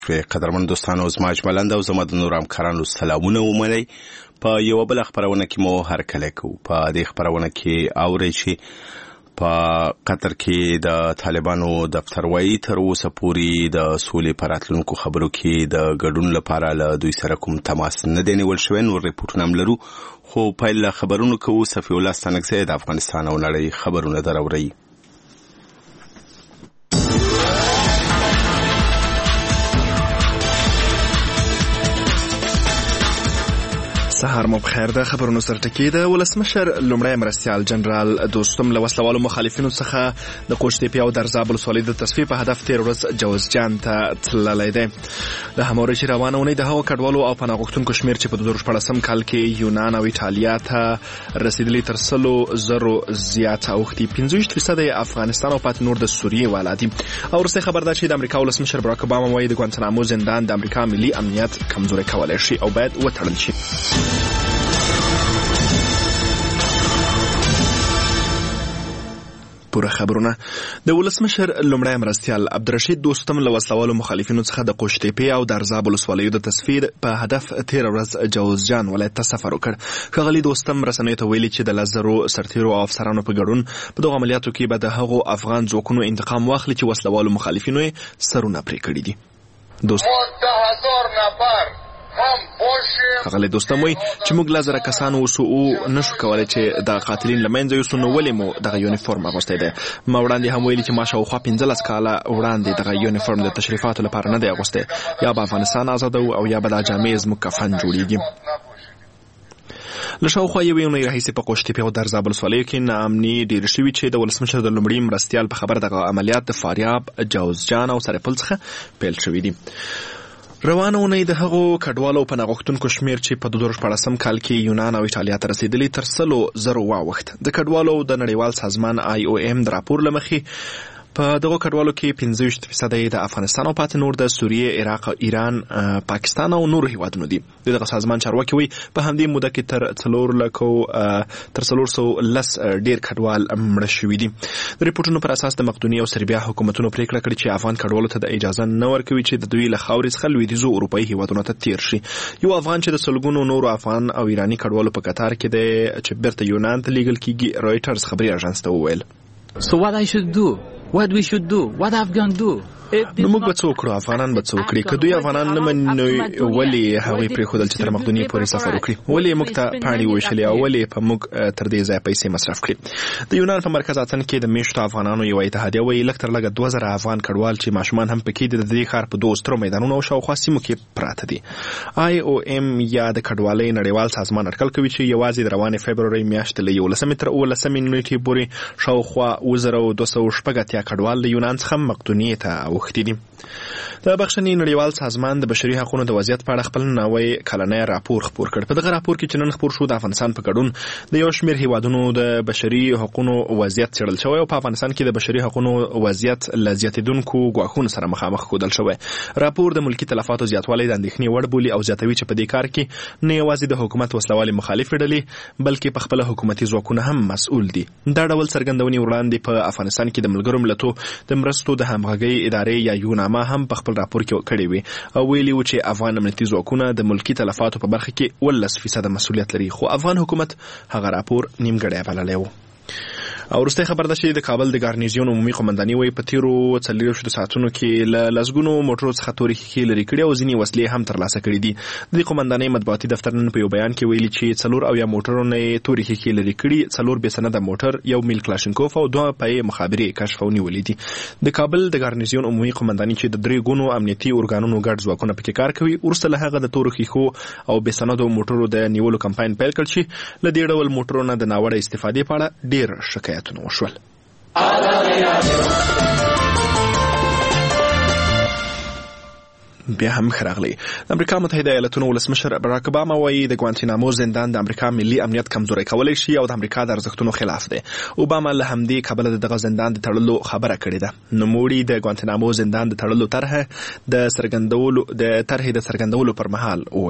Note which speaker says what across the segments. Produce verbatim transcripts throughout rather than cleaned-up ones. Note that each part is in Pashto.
Speaker 1: قدرمن دوستانو زما اجملند او زما د نور همکارانو سلامونه ومنئ. په یو بل خبرونه کې مو هر کله کو په دې خبرونه کې اوري چې په قطر کې د طالبانو دفتر وایي تر اوسه پورې د سولې پر راتلونکو خبرو کې د ګډون لپاره له دوی سره کوم تماس نه دی نیول شوی. نور ریپورټونه هم لرو خو پیل خبرونو کوو. صفي الله ستانکزی د افغانستان او نړۍ خبرونه دراوړي.
Speaker 2: سهار مو بخیر. د خبرونو سره ټکی د ولسمشر لومړی مرستیال جنرال دوستم له وسلوالو مخالفینو څخه د قوشتېپې او درزاب ولسوالۍ د تصفیې په هدف تېره ورځ جوزجان ته تللی دی. د همورې چې روانه اونۍ د هغو کډوالو او پناه غوښتونکو شمېر چې په دوه زره شپاړسم کال کې یونان او ایټالیا ته رسېدلي تر سلو زرو زیات اوښتي. پنځه ویشت فیصده یې افغانستان او پاتې نور د سوریې والا دي. او وروستی خبر دا چې د امریکا ولسمشر براک اوباما وایي د ګوانتنامو زندان د امریکا ملي امنیت کمزوری کولی شي او باید وتړل شي. پوره خبرونه. د ولسمشر لومړی مرستیال عبدالرشید دوستم له وسلوالو مخالفینو څخه د قوشتېپې او درزاب ولسوالیو د تصفیې په هدف تېره ورځ جوزجان ولایت ته سفر وکړ. ښاغلي دوستم رسنیو ته ویلي چې د لس زرو سرتېرو او افسرانو په ګډون په دغو عملیاتو کې به د هغو افغان ځواکونو انتقام واخلي چې وسلوالو مخالفینو یې سرونه پرې کړي دي. دوست ښاغلی دوستم وایي چې موږ لس زره کسان اوسو او نشو کولی چې د قاتلین له منځه یوسو، نو ولې مو دغه یونیفورم اغوستی دی. ما وړاندې هم ویلي چې ما شاوخوا پنځلس کاله وړاندې دغه یونیفورم د تشریفاتو لپاره نه دی اغوستی. یا به افغانستان آزادوو او یا به دا جامې زموږ کفن جوړیږي. له شاوخوا یوې اونۍ راهیسې په قوشتېپې او درزاب ولسوالیو کې ناامني ډېره شوي چې د ولسمشر د لومړي مرستیال په خبره دغه عملیات د فاریاب، جوزجان او سرپل څخه پیل شوي دي. روانه اونۍ د هغو کډوالو او پناه غوښتونکو شمېر چې په دوه زره شپاړسم کال کې یونان او ایټالیا ته رسېدلي تر سلو زرو واوښت. د کډوالو د نړیوال سازمان آی او ایم د راپور له مخې په دغو کډوالو کې پنځه ویشت فیصده یې د افغانستان او پاتې نور د سوریې، عراق، ایران، پاکستان او نورو هیوادونو دي. د دغه سازمان چارواکي وایي په همدې موده کې تر څلور لکو تر څلور سوه لس ډېر کډوال مړه شوي دي. د ریپورټونو پر اساس د مقدوني او سربیا حکومتونو پریکړه کړې چې افغان کډوالو ته د اجازه نه ورکوي چې د دوی له خاورې څخه لویدیځو اروپایي هیوادونو ته تیر شي. یو افغان چې د سلګونو نورو افغان او ایراني کډوالو په قطار کې دی چې بیرته یونان ته لیږل کیږي، رویټرز خبري اژانس ته وویل.
Speaker 3: So what I should do? What we should do? What Afghan do?
Speaker 2: نو موږ به څه وکړو؟ افغانان به څه وکړي؟ که دوی افغانان نه مني ولې هغوی پرېښودل چې تر مقدونیې پورې سفر وکړي؟ ولې موږ ته پاڼې وویشلې او ولې په موږ تر دې ځایه پیسې مصرف کړي؟ د یونان په مرکز اتن کې د میشتو افغانانو یوه اتحادیه وایي لږ تر لږه دوه زره افغان کډوال چې ماشومان هم پکې دي د دې ښار په دوو سترو میدانونو او شاوخوا سیمو کې پراته دي. آی او ایم یا د کډوالۍ نړیوال سازمان اټکل کوي چې یوازې د روانې فبرورۍ میاشتې له یولسمې تر اوولسمې نیټې پورې شاوخوا اووه زره دوه سوه شپږ اتیا کډوال د یونان څخه مقدونیې ته اوښتي دي. د بخښنې نړیوال سازمان د بشري حقوقو د وضعیت په اړه خپل نوی کلنی راپور خپور کړ. په دغه راپور کې چې نن خپور شو د افغانستان په ګډون د یو شمېر هیوادونو د بشري حقوقو وضعیت څېړل شوی او په افغانستان کې د بشري حقوقو وضعیت له زیاتېدونکو ګواښونو سره مخامخ ښودل شوی. راپور د ملکي تلفاتو زیاتوالی د اندېښنې وړ بولي او زیاتوي چې په دې کار کې نه یوازې د حکومت وسلوالې مخالفې ډلې بلکې په خپله حکومتي ځواکونه هم مسؤل دي. دا ډول څرګندونې وړاندې په افغانستان کې د ملګرو ملتو د مرستو د همغږۍ ادارې یا یوناما هم په خپل راپور کې کړی وي او ویلي و چې افغان امنیتي ځواکونه د ملکي تلفاتو په برخه کې اوولس فیصده مسؤلیت لري، خو افغان حکومت هغه راپور نیمګړی بللی و. او وروستی خبر ده چې د کابل د ګارنیزیون عمومي قمنداني وایي په تېرو څلوېښتو ساعتونو کې له لسګونو موټرو څخه تورې ښیښې لرې کړي او ځینې وسلې هم ترلاسه کړي دي. د دې قمندانۍ مطبوعاتي دفتر نن په یو بیان کې ویلي چې څلور اویا موټرو نه یې تورې ښیښې لرې کړي، څلور بې سنده موټر، یو میل کلاشینکوف او دوه پایې مخابرې کشف او نیولې دي. د کابل د ګارنیزیون عمومي قمنداني چې د درې ګونو امنیتي ارګانونو ګډ ځواکونه پکې کار کوي وروسته له هغه د تورو ښیښو او بې سندو موټرو د نیولو کمپاین پیل کړ چې له دې ډول موټرو نه د ناوړه استفادې په اړه ډېر شکایتونه وشول. بیا هم خراغلی. د امریکا متحده ایالاتونو ولسمشر براک اوباما وایي د ګوانتنامو زندان د امریکا ملي امنیت کمزوری کولی شي او د امریکا د ارزښتونو خلاف دی. اوباما له همدې کبله د دغه زندان د تړلو خبره کړې ده. نوموړي د ګوانتنامو زندان د تړلو طرحه د څرګندولو د طرحې د څرګندولو پر مهال وویل.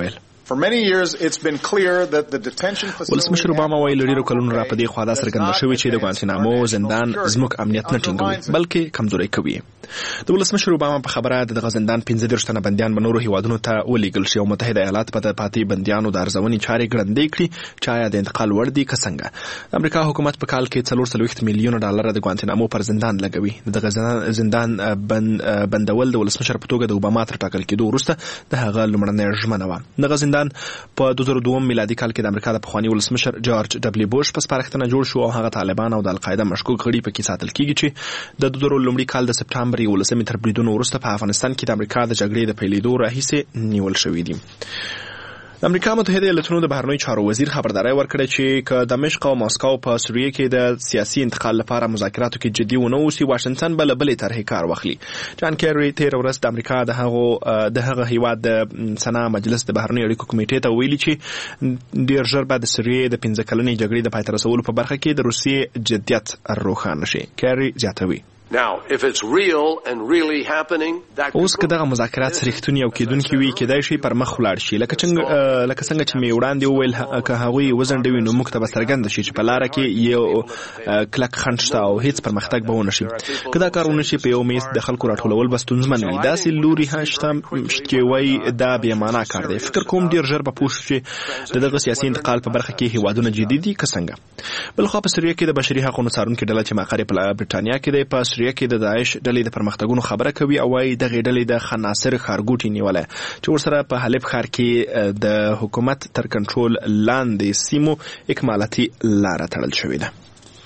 Speaker 4: For many years it's been clear that the detention facility
Speaker 2: ولسمشر اوباما ویل ډیرو کلونو را پدې خوا دا څرګنده شوې چې د ګوانتنامو زندان زموږ امنیت نه ټینګوي بلکې کمزوري کوي. د ولسمشر اوباما په خبره د غزندان پنځه دېرش تنه بنديان به نورو هیوادونو ته ولېږل شي او متحده ایالات په پاتې بنديانو د ارزونې چارې ګړندې کړي چې آیا د انتقال وړ دي که څنګه. د امریکا حکومت په کال کې څلور څلوېښت میلیونه ډالر د ګوانتنامو پر زندان لګوي. د زندان بندول د ولسمشر په توګه د اوباما تر ټاکل کېدو وروسته د هغه لومړنۍ ژمنه وه. د غزندان په دوه زره دوه میلادي کال کې د امریکا د پخواني ولسمشر جورج ډبلیو بوش په سپارښتنه جوړ شو او هغه طالبان او د القاعده مشکوک غړي پکې ساتل کیږي چې د دوه زره لومړي کال د سپټمبر یولسمې تر بریدونو وروسته په افغانستان کې د امریکا د جګړې د پیلېدو راهیسې نیول شوي دي. د امریکا متحده ایالاتونو د بهرنیو چارو وزیر خبرداری ورکړه چې که دمشق او ماسکو په سوریه کې د سیاسي انتقال لپاره مذاکراتو کې جدي ونه اوسي واشنگټن به له بلې طرحې کار واخلي. جان کیری تېره ورځ د امریکا د هغو د هغه هیواد د سنا مجلس د بهرنیو اړیکو کمیټې ته ویلي چې ډېر ژر به د سوریې د پنځه کلنې جګړې د پای ته رسولو په برخه کې د روسیې جدیت روښانه شي. کیری زیاتوي
Speaker 5: Now, if it's real and really happening, that
Speaker 2: اوس که دغه مذاکرات رښتونی او کېدونکي وي کېدای شي پر مخ ولاړ شي لکه څنګه لکه څنګه چې مې وړاندې وویل که هغوی وځنډوي نو موږ ته به څرګنده شي چې په لاره کې یو کلک خنډ شته او هیڅ پرمختګ به ونه شي. که دا کار ونه شي په یو میز د خلکو راټولول به ستونزمن وي. داسې لوري هم شته چې وایي دا بېمعنا کار دی. فکر کوم ډېر ژر به پوه شو چې د دغه سیاسي انتقال په برخه کې هیوادونه جدي دي که څنګه. بلخوا په سوریه کې د بشري حقونو څارونکې ډله چې مقر یې په برټانیا کې دی په سوریه کې د داعش ډلې د پرمختګونو خبره کوي او وايي دغه ډلې د خناصر ښارګوټي نیولای چې ورسره په حلب ښار کې د حکومت تر کنټرول لاندې سیمو اکمالاتي لاره تړل شوې ده.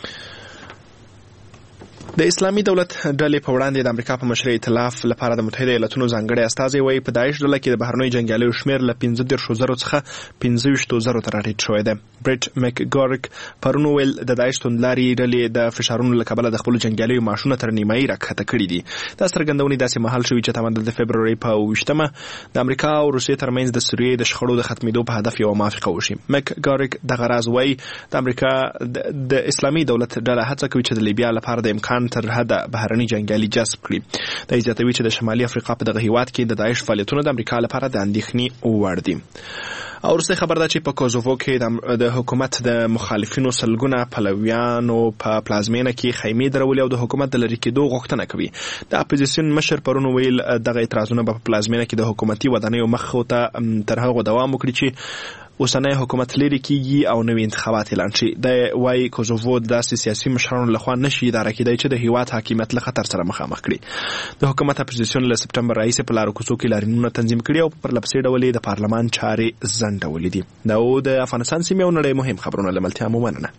Speaker 2: د اسلامي دولت ډلې په وړاندې د امریکا په مشرۍ ائتلاف لپاره د متحده ایالاتونو ځانګړی استازی وایي په داعش ډله کې د بهرنیو جنګیالیو شمېر له پنځه دېرشو زرو څخه پنځه ویشتو زرو ته راټیټ شوی دی. بریټ مکګارک پرون ویل د داعش توندلارې ډلې د فشارونو له کبله د خپلو جنګیالیو معاشونه تر نیمایي راکښته کړي دي. دا څرګندونې داسې مهال شوي چې تمدن د فبرورۍ په اوویشتمه د امریکا او روسیې ترمنځ د سوریې د شخړو د ختمېدو په هدف یوه موافقه وشي. مکګارک دغه راز وایي د امریکا د اسلامي دولت ډله هڅه کوي چې د لیبیا لپاره د امکان تر حده بهرني جنګیالي جذب کړي. دا زیاتوي چې د شمالي افریقا په دغه هیواد کې د داعش فعالیتونه د امریکا لپاره د اندېښنې وړ دي. او وروسته خبر ده چې په کوزوو کې د حکومت د مخالفینو سلګونه پلویانو په پلازمینه کې خیمې درولې او د حکومت د لرې کېدو غوښتنه کوي. د اپوزیسیون مشر پرون ویل دغه اعتراضونه به په پلازمینه کې د حکومتي ودانیو مخ ته تر هغو دوام وکړي چې اوسنی حکومت لري کیږي او نوي انتخابات اعلان شي. د وايي کوزوو داسې سیاسي مشرانو لخوا نشي اداره کېدای چې د هیواد حاکمیت له خطر سره مخامخ کړي. د حکومت اپوزیسیون له سپټمبر راهیسې په لارو کوڅو کې لاریونونه تنظیم کړي او په پرلپسې ډول د پارلمان چارې ځنډولې دي. دا و د افغانستان سیمې او نړۍ مهم خبرونه له ملتیا مو مننه.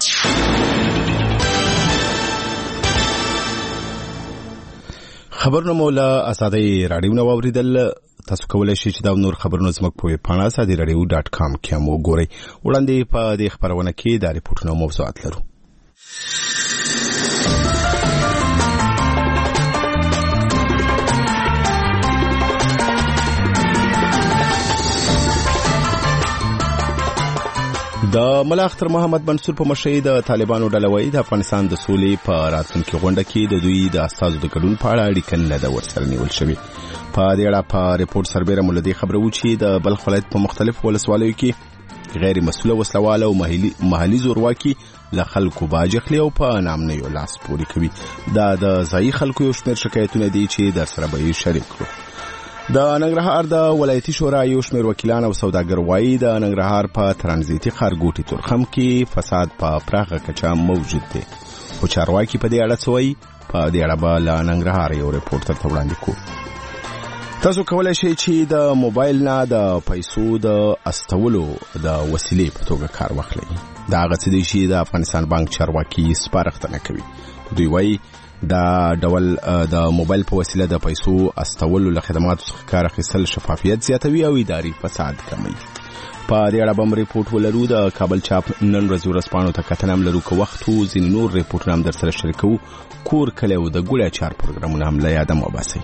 Speaker 1: خبرونه مو له اسادۍ راډیو نه واوریدل. تاسو کولای شئ چې دا نور خبرونه زموږ په ویب پاڼه اسادۍ راډیو ډاټ کام کې مو ګورئ. وړاندې په دې خبرونه کې د ریپورتونو موضوعات لرو. د ملا اختر محمد منصور په مشرۍ د طالبانو ډله وایي د افغانستان د سولې په راتلونکي غونډه کې د دوی د استازو د ګډون په اړه اړیکه نه ده ورسره نیول شوې. په دې اړه په ریپورت سربیره مو له دې خبره و چې د بلخ ولایت په مختلفو ولسوالیو کې غیر مسؤله وسلواله او محلي زورواکي له خلکو باج اخلي او په نامنیو لاس پورې کوي. دا د ځایي خلکو یو شمېر شکایتونه دي چې در سره به یې شریک کړو. د ننګرهار د ولایتي شورا یو شمېر وکیلان او سوداګر وایي د ننګرهار په ترانزیتي ښارګوټي تورخم کې فساد په پراخه کچه موجود دی. خو چارواکي په دې اړه څه وایي؟ په دې اړه به له ننګرهار یو ریپورټ درته وړاندې کوو. تاسو کولی شئ چې د موبایل نه د پیسو د استولو د وسیلې په توګه کار واخلئ. دا هغه څه دی چې د افغانستان بانک چارواکي سپارښتنه کوي. دوی وایي دا ډول د موبایل په وسیله د پیسو استولو له خدماتو څخه کار اخیستل شفافیت زیاتوي او اداري فساد کموي. په دې اړه به هم ریپورټ ولرو. د کابل چاپ نن ورځې ورځپاڼو ته کتنه هم لرو. که وخت و ځینې نور ریپورټونه هم در سره شریکوو. کور کلی او د ګوړې اچار پروګرامونه هم له یاده مه باسئ.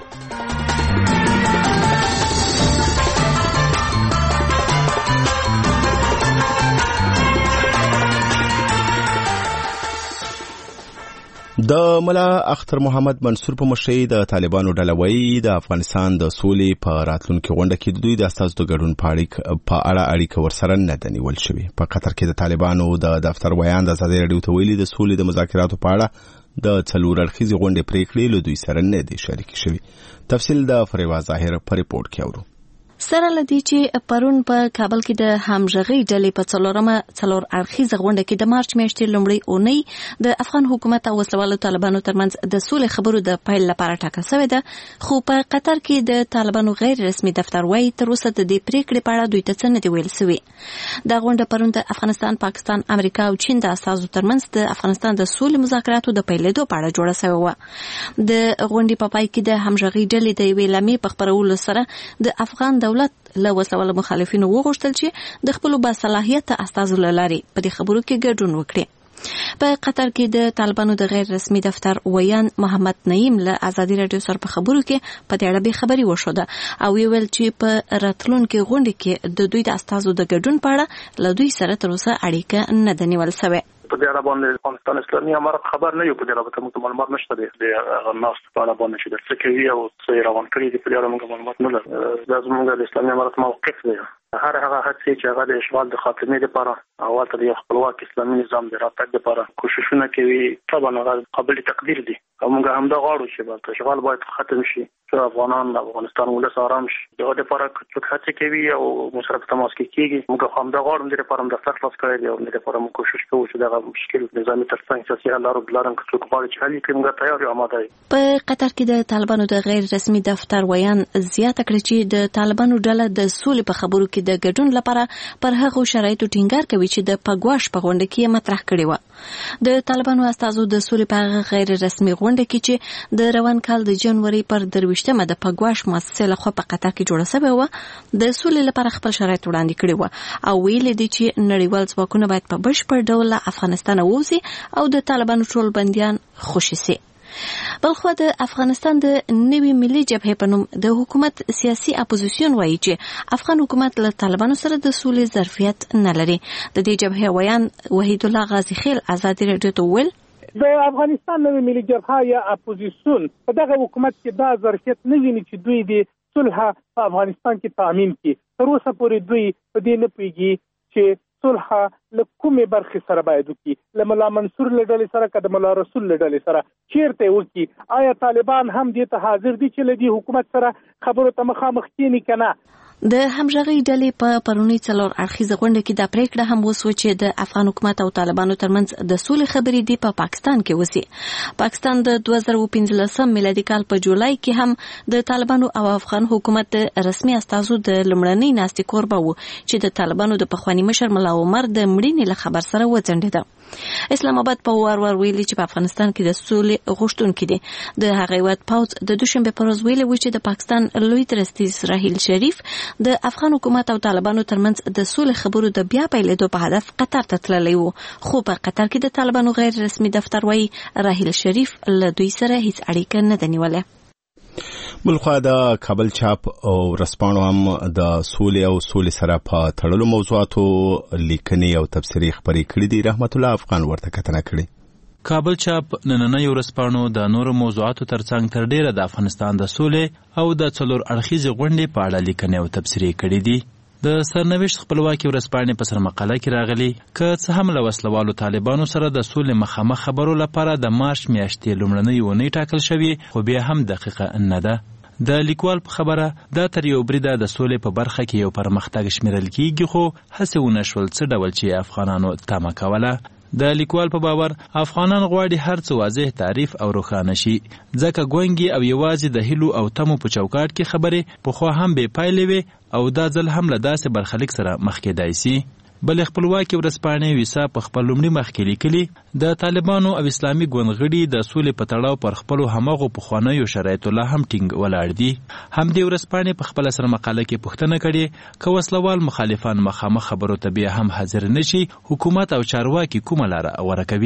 Speaker 1: د ملا اختر محمد منصور په مشرۍ د طالبانو ډله وایي د افغانستان د سولې په راتلونکي غونډه کې د دوی د استازو د ګډون په اړه اړیکه ورسره نه ده نیول شوې. په قطر کې د طالبانو د دفتر ویان د ازادي راډیو ته ویلي د سولې د مذاکراتو په اړه د څلور اړخیزې غونډې پریکړې له دوی سره نه دي شریکې شوې. تفصیل د فریوا ظاهر په ریپورت کې اورو.
Speaker 6: سره لدی چې پرون په کابل کې د همغږي ډلې په څلورمه څلور اړخیزه غونډه کې د مارچ میاشتې لومړۍ اونۍ د افغان حکومت او وسلوالو طالبانو ترمنځ د سولې خبرو د پیل لپاره ټاکل شوې ده، خو په قطر کې د طالبانو غیر رسمي دفتر وايي تر اوسه د دې پریکړې په اړه دوی ته څه نه دي ویل شوي. دا غونډه پرون د افغانستان، پاکستان، امریکا او چین د استازو ترمنځ د افغانستان د سولې مذاکراتو د پیلېدو په اړه جوړه شوې وه. د غونډې په پای کې د همغږي ډلې د یوې لمې په خپرولو سره د افغان دولت له وسلوالو مخالفینو وغوښتل چې د خپلو باصلاحیته استازو له لارې په دې خبرو کې ګډون وکړي. په قطر کې د طالبانو د غیر رسمي دفتر ویان محمد نعیم له ازادي راډیو سره په خبرو کې په دې اړه به خبري وشوده او ویل چې په راتلونکي غونډه کې د دوی د استازو د ګډون په اړه له دوی سره تر اوسه اړیکه نه ده نیول شوې.
Speaker 7: په دې اړه باندې افغانستان اسلامي امارت خبر نه یو، په دې اړه به موږ معلومات نشته دي. د ناس په اړه باندې چې څه کوي او څه روان کړی دي په دې اړه موږ معلومات نه لرو. دا زموږ د اسلامي امارت موقف دی. هر هغه هڅې چې هغه د اشغال د خاتمې لپاره او ته د خپلواک اسلامي نظام د راتګ لپاره کوششونه کوي، طبعا هغه قابل تقدیر دي. موږ هم دا غواړو چې د اشغال باید ختم شي، چې افغانان د افغانستان ولس آرام شي. دغه لپاره څوک هڅې کوي او مشرف تماس کیږي. موږ هم دا غواړو د لپاره د خلاص کړی دی او د لپاره موږ کوشش کوو چې دغه مشکل نظامي ترڅنګ سیاسي حل لارو بلارم که څوک غواړي چې حل کړي موږ تیار یو آماده یو.
Speaker 6: په قطر کې د طالبانو د غیر رسمي دفتر ویان زیاته کړې چې د طالبانو ډله د سولې په خبرو کې د ګډون لپاره پر هغو شرایطو ټینګار کوي چې د پګواش په غونډه کې مطرح کړي و. د طالبانو استازو د سولې په غیر رسمي غونډه کې چې د روان کال د جنوري پر درویشتمه د پګواش مؤسسې لخوا په قطر کې جوړه شوې وه د سولې لپاره خپل شرایط وړاندې کړي وو او ویلي دي چې نړیوال ځواکونه باید په بشپړ ډول له افغانستان ووځي او د طالبانو ټول بندیان خوشي سي. بلخو د افغانستان د نوي ملي جبهې په نوم د حکومت سیاسي اپوزیسیون وایي چې افغان حکومت له طالبانو سره د سولې ظرفیت نه لري. د دې جبهې ویان وحید الله غازی خیل ازادي راډیو ته ویل
Speaker 8: د افغانستان نوي ملي جبهه یا اپوزیسیون په دغه حکومت کې دا ظرفیت نه ویني چې دوی د صلح په افغانستان کې تامین کړي. تر اوسه پورې دوی په دې نه پوهیږي چې صلح له کومې برخې سره باید وکړي، له ملا منصور له ډلې سره که د ملا رسول له ډلې سره چیرته وکړي. آیا طالبان هم دې ته حاضر دي چې له دې حکومت سره خبرو ته مخامخ کېني که نه؟
Speaker 6: د همغږي ډلې په پرونی څلور اړخیزه غونډه کې دا پریکړه هم وسوه چې د افغان حکومت او طالبانو ترمنځ د سولې خبرې دی په پا پاکستان کې وسی. پاکستان د دوه زره پنځلسم میلادي کال په جولای کې هم د طالبانو او افغان حکومت د رسمي استازو د لمړنۍ ناستې کوربه وو چې د طالبانو د پخواني مشر ملا عمر د مړینې له خبر سره وځنډېده. اسلام آباد په وار وار ویلي چې په افغانستان کې د سولې غوښتونکي دي. د هغه هیواد پوځ د دوشنبه پر ورځ ویلي و چې د پاکستان لوی درستیز راهیل شریف د افغان حکومت او طالبانو ترمنځ د سولې خبرو د بیا پیلېدو په هدف قطر ته تللی و، خو په قطر کې د طالبانو غیر رسمي دفتر وایي راهیل شریف له دوی سره هیڅ اړیکه نه ده نیولې.
Speaker 1: بلخوا د کابل چاپ او رسپانو هم د سولې او سولې سره په تړلو موضوعاتو لیکنې او تبصرې خپرې کړې دي. رحمت الله افغان ورته کتنه کړې.
Speaker 9: کابل چاپ نننۍ ورځپاڼو د نورو موضوعاتو ترڅنګ تر ډیره د افغانستان د سولې او د څلور اړخیزې غونډې په اړه لیکنې او تبصرې کړې دي. د سرنوشت خپلواکي ورځپاڼې په سرمقاله کې راغلي که څه هم له وسلوالو طالبانو سره د سولې مخامخ خبرو لپاره د مارچ میاشتې لومړنۍ اونۍ ټاکل شوې، خو بیا هم دقیقه نه ده. د لیکوال په خبره دا تر یو بریده د سولې په برخه کې یو پرمختګ شمیرل کیږي، خو هڅې ونه شول څه ډول چې افغانانو تمه کوله. د لیکوال په باور افغانان غواړي هر څه واضح تعریف او روښانه شي، ځکه ګونګي او یوازې د هیلو او تمو په چوکاټ کې خبرې پخوا هم بې پایلې وي او دا ځل هم له داسې برخلیک سره مخ کېدای سي. بل خپلواکي ورځپاڼې ویسا په خپل لومړي مخ کې لیکلي د طالبانو او اسلامي ګوند غړي د سولې په تړاو پر خپلو همغو پخوانیو شرایطو لا هم ټینګ ولاړ دي. همدې ورځپاڼې په خپله سرمقاله کې پوښتنه کړې که وسلوال مخالفان مخامخ خبرو ته بیا هم حاضر نه شي، حکومت او چارواکي کومه لاره غوره کوي؟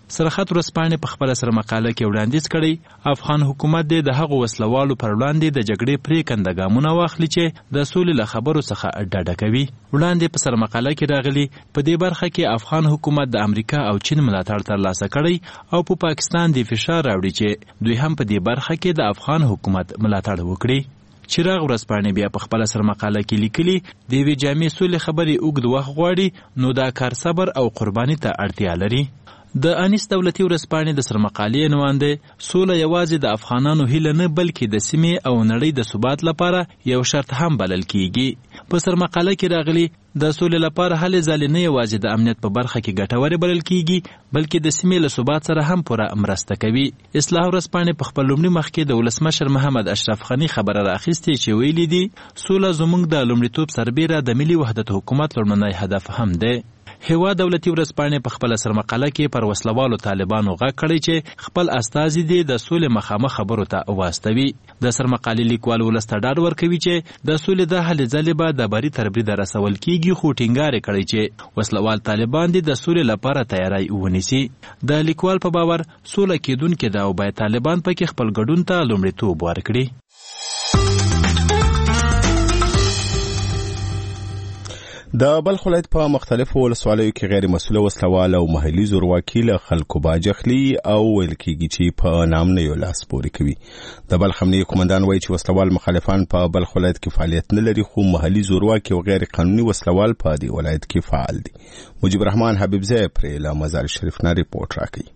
Speaker 9: سرحد ورځپاڼې په خپله سره مقاله کې وړاندیز کړی افغان حکومت د هغو وسلوالو پر وړاندې د جګړې پرېکنده ګامونه واخلي چې د سولې له خبرو څخه ډډه کوي. وړاندې په سر مقاله کې راغلي په دې برخه کې افغان حکومت د امریکا او چین ملاتړ ترلاسه کړی او په پاکستان د فشار راوړي چې دوی هم په دې برخه کې د افغان حکومت ملاتړ وکړي. چراغ ورځپاڼې بیا په خپله سر مقاله کې لیکلي د یوې جامع سولې خبرې اوږد وخت غواړي نو دا کار صبر او قرباني ته اړتیا لري. د انیس دولتي ورځپاڼې د سرمقالې عنوان دی سوله یوازې د افغانانو هیله نه بلکې د سیمې او نړۍ د ثبات لپاره یو شرط هم بلل کیږي. په سرمقاله کې راغلي د سولې لپاره هلې ځلې نه یوازې د امنیت په برخه کې ګټورې بلل کیږي بلکې د سیمې له ثبات سره هم پوره مرسته کوي. اصلاح ورځپاڼې په خپل لومړي مخ کې د ولسمشر محمد اشرف غني خبره راخیستې چې ویلي دي سوله زموږ د لومړیتوب سربیره د ملي وحدت حکومت لومړنی هدف هم دی. هوا دولتي ورځپاڼې په خپله سرمقاله کې پر وسلوالو طالبانو غږ کړی چې خپل استازي دې د سولې مخامخ خبرو ته واستوي. د سرمقالې لیکوال ولس ته ډاډ ورکوي چې د سولې د هلې ځلې به د بري تر بریده رسول کیږي خو ټینګار یې کړی چې وسلوال طالبان دې د سولې لپاره تیاری ونیسي. د لیکوال په باور سوله کېدونکې ده او باید طالبان پکې خپل ګډون ته لومړیتوب ورکړي.
Speaker 1: د بلخ ولایت په مختلفو ولسوالیو کې غیر مسؤله وسلوال او محلي زورواکي له خلکو باج اخلي او ویل کېږي چې په نام نه یو لاس پورې کوي. د بلخ امنیه قومندان وایي چې وسلوال مخالفان په بلخ ولایت کې فعالیت نه لري خو محلي زورواکي او غیر قانوني وسلوال په دې ولایت کې فعال دي. مجيب الرحمن حبیبزی پرې له مزار شریف نه ریپورت راکړي.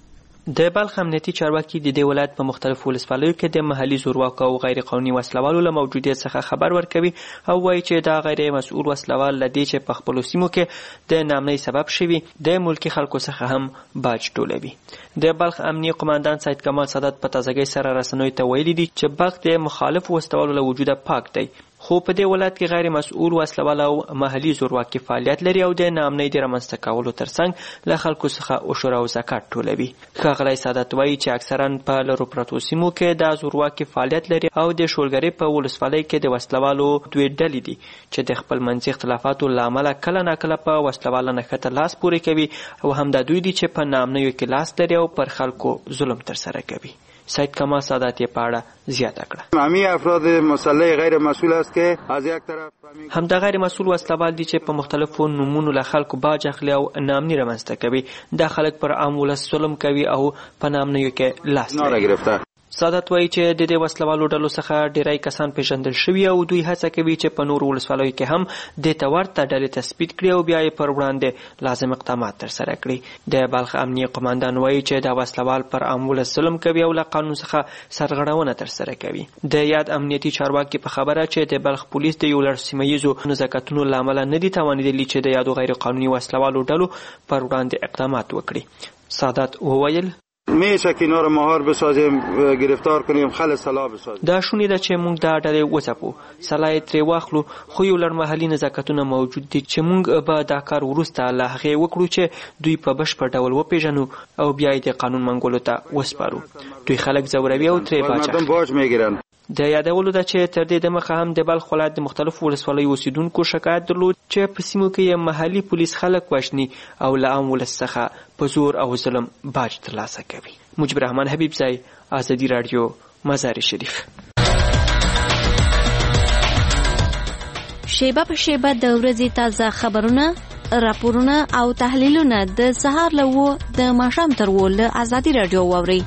Speaker 10: د بلخ امنیتي چارواکي د دې ولایت په مختلفو ولسوالیو کې د محلي زورواکو او غیر قانوني وسلوالو له موجودیت څخه خبر ورکوي او وایي چې دا غیر مسؤل وسلوال له دې چې په خپلو سیمو کې د نامنۍ سبب شوي د ملکي خلکو څخه هم باج ټولوي. د بلخ امنیه قومندان سید کمال سادات په تازګۍ سره رسنیو ته ویلي دي چې بلخ د مخالف وسلوالو له وجوده پاک دی خو په دې ولایت کې غیر مسؤل وسلوال او محلي زورواکي فعالیت لري او د نامنۍ د رامنځته کولو ترڅنګ له خلکو څخه عشر او زکات ټولوي. ښاغلی سادات وایي چې اکثرا په لرو پرتو سیمو کې د زورواکي فعالیت لري او د شولګرۍ په ولسوالۍ کې د وسلوالو دوې ډلې دي چې د خپل منځي اختلافاتو له امله کله ناکله په وسلواله نښته لاس پورې کوي او همدا دوی دي چې په نامنیو کې لاس لري او پر خلکو ظلم ترسره کوي. سید کمال سادات یې په اړه زیاته کړه.
Speaker 11: همین افراد مسلح غیر مسئول است که از یک طرف
Speaker 10: همدا غیر مسئول وسلوال دي چې په مختلفو نومونو له خلکو باج اخلي او نامني رامنځته کوي. دا خلک پر عام ولس ظلم کوي او په نامنیو کې لاس لري. سادات وایي چې د دې وسلوالو ډلو څخه ډیری کسان پیژندل شوي او دوی هڅه کوي چې په نورو ولسوالیو کې هم دې ته ورته ډلې تثبیت کړي او بیا یې پر وړاندې لازم اقدامات ترسره کړي. د بلخ امنیه قومندان وایي چې دا وسلوال پر عام ولس ظلم کوي او له قانون څخه سرغړونه ترسره کوي. د یاد امنیتي چارواکي په خبره چې د بلخ پولیس د یو لړ سیمه ییزو نزاکتونو له امله نه دي توانېدلي چې د یادو غیر قانوني وسلوالو ډلو پر وړاندې اقدامات وکړي. سادات وویل
Speaker 11: میشه که اینا رو مهار بسازیم گرفتار کنیم خل سلا بسازیم.
Speaker 10: دا شونې ده چې موږ دا ډلې وځپو سلا یې ترې واخلو خو یو لړ محلي نزاکتونه موجود دي چې موږ به دا کار وروسته له هغې وکړو چې دوی په بشپړ ډول وپېژنو او بیا یې د قانون منګولو ته وسپارو. دوی خلک ځوروي او ترې باج
Speaker 11: باج میگیرن.
Speaker 10: د یادولو ده چې تر دې دمخه هم د بلخ ولایت د مختلفو ولسوالیو اوسیدونکو شکایت درلود چې په سیمو کې یې محلي پولیس خلک وژني او له عام ولس څخه په زور او ظلم باج ترلاسه کوي. مجيب الرحمن حبیبزی، آزادی رادیو، مزار شریف.
Speaker 6: شیبه په شیبه د ورځې تازه خبرونه، راپورونه او تحلیلونه د سهار له و د ماښام تر و له آزادی رادیو واورئ.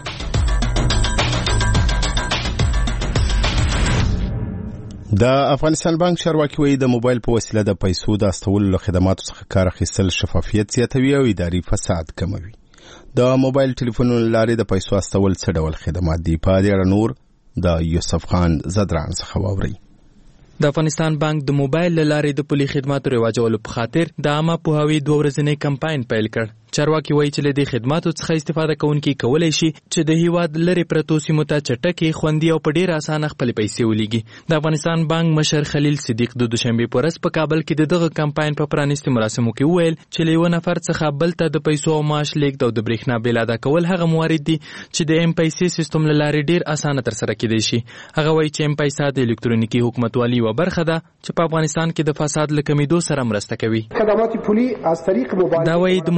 Speaker 1: د افغانستان بانک چارواکي وایي د موبایل په وسیله د پیسو د استولو له خدماتو څخه کار اخیستل شفافیت زیاتوي او اداري فساد کموي. د موبایل ټلیفونونو لارې د پیسو استول څه ډول خدمات دي؟ په دې اړه نور د یوسف خان زدران څخه واورئ.
Speaker 12: د افغانستان بانک د موبایل لارې د پولي خدماتو رواجولو په خاطر د عامه پوهاوي دوه ورځنی کمپاین پیل کړ. چارواکي وایي چې له دې خدماتو څخه استفاده کوونکي کولی شي چې د هیواد لرې پرتو سیمو ته چټکې، خوندي او په ډېره اسانه خپلې پیسې ولېږي. د افغانستان بانک مشر خلیل صدیق د دوشنبې په ورځ په کابل کې د دغه کمپاین په پرانیستي مراسمو کې وویل چې له یوه نفر څخه بل ته د پیسو او معاش لیږد او د برېښنا بیل ادا کول هغه موارد دي چې د ایم پیسې سیستم له لارې ډېر اسانه ترسره کېدای شي. هغه وایي چې ایم پیسه د الکترونیکي حکومتوالي یوه برخه ده چې په افغانستان کې د فساد له کمېدو سره مرسته کوي.
Speaker 13: خدمات پولی از طریق موبایل
Speaker 12: دا وایي د موبایل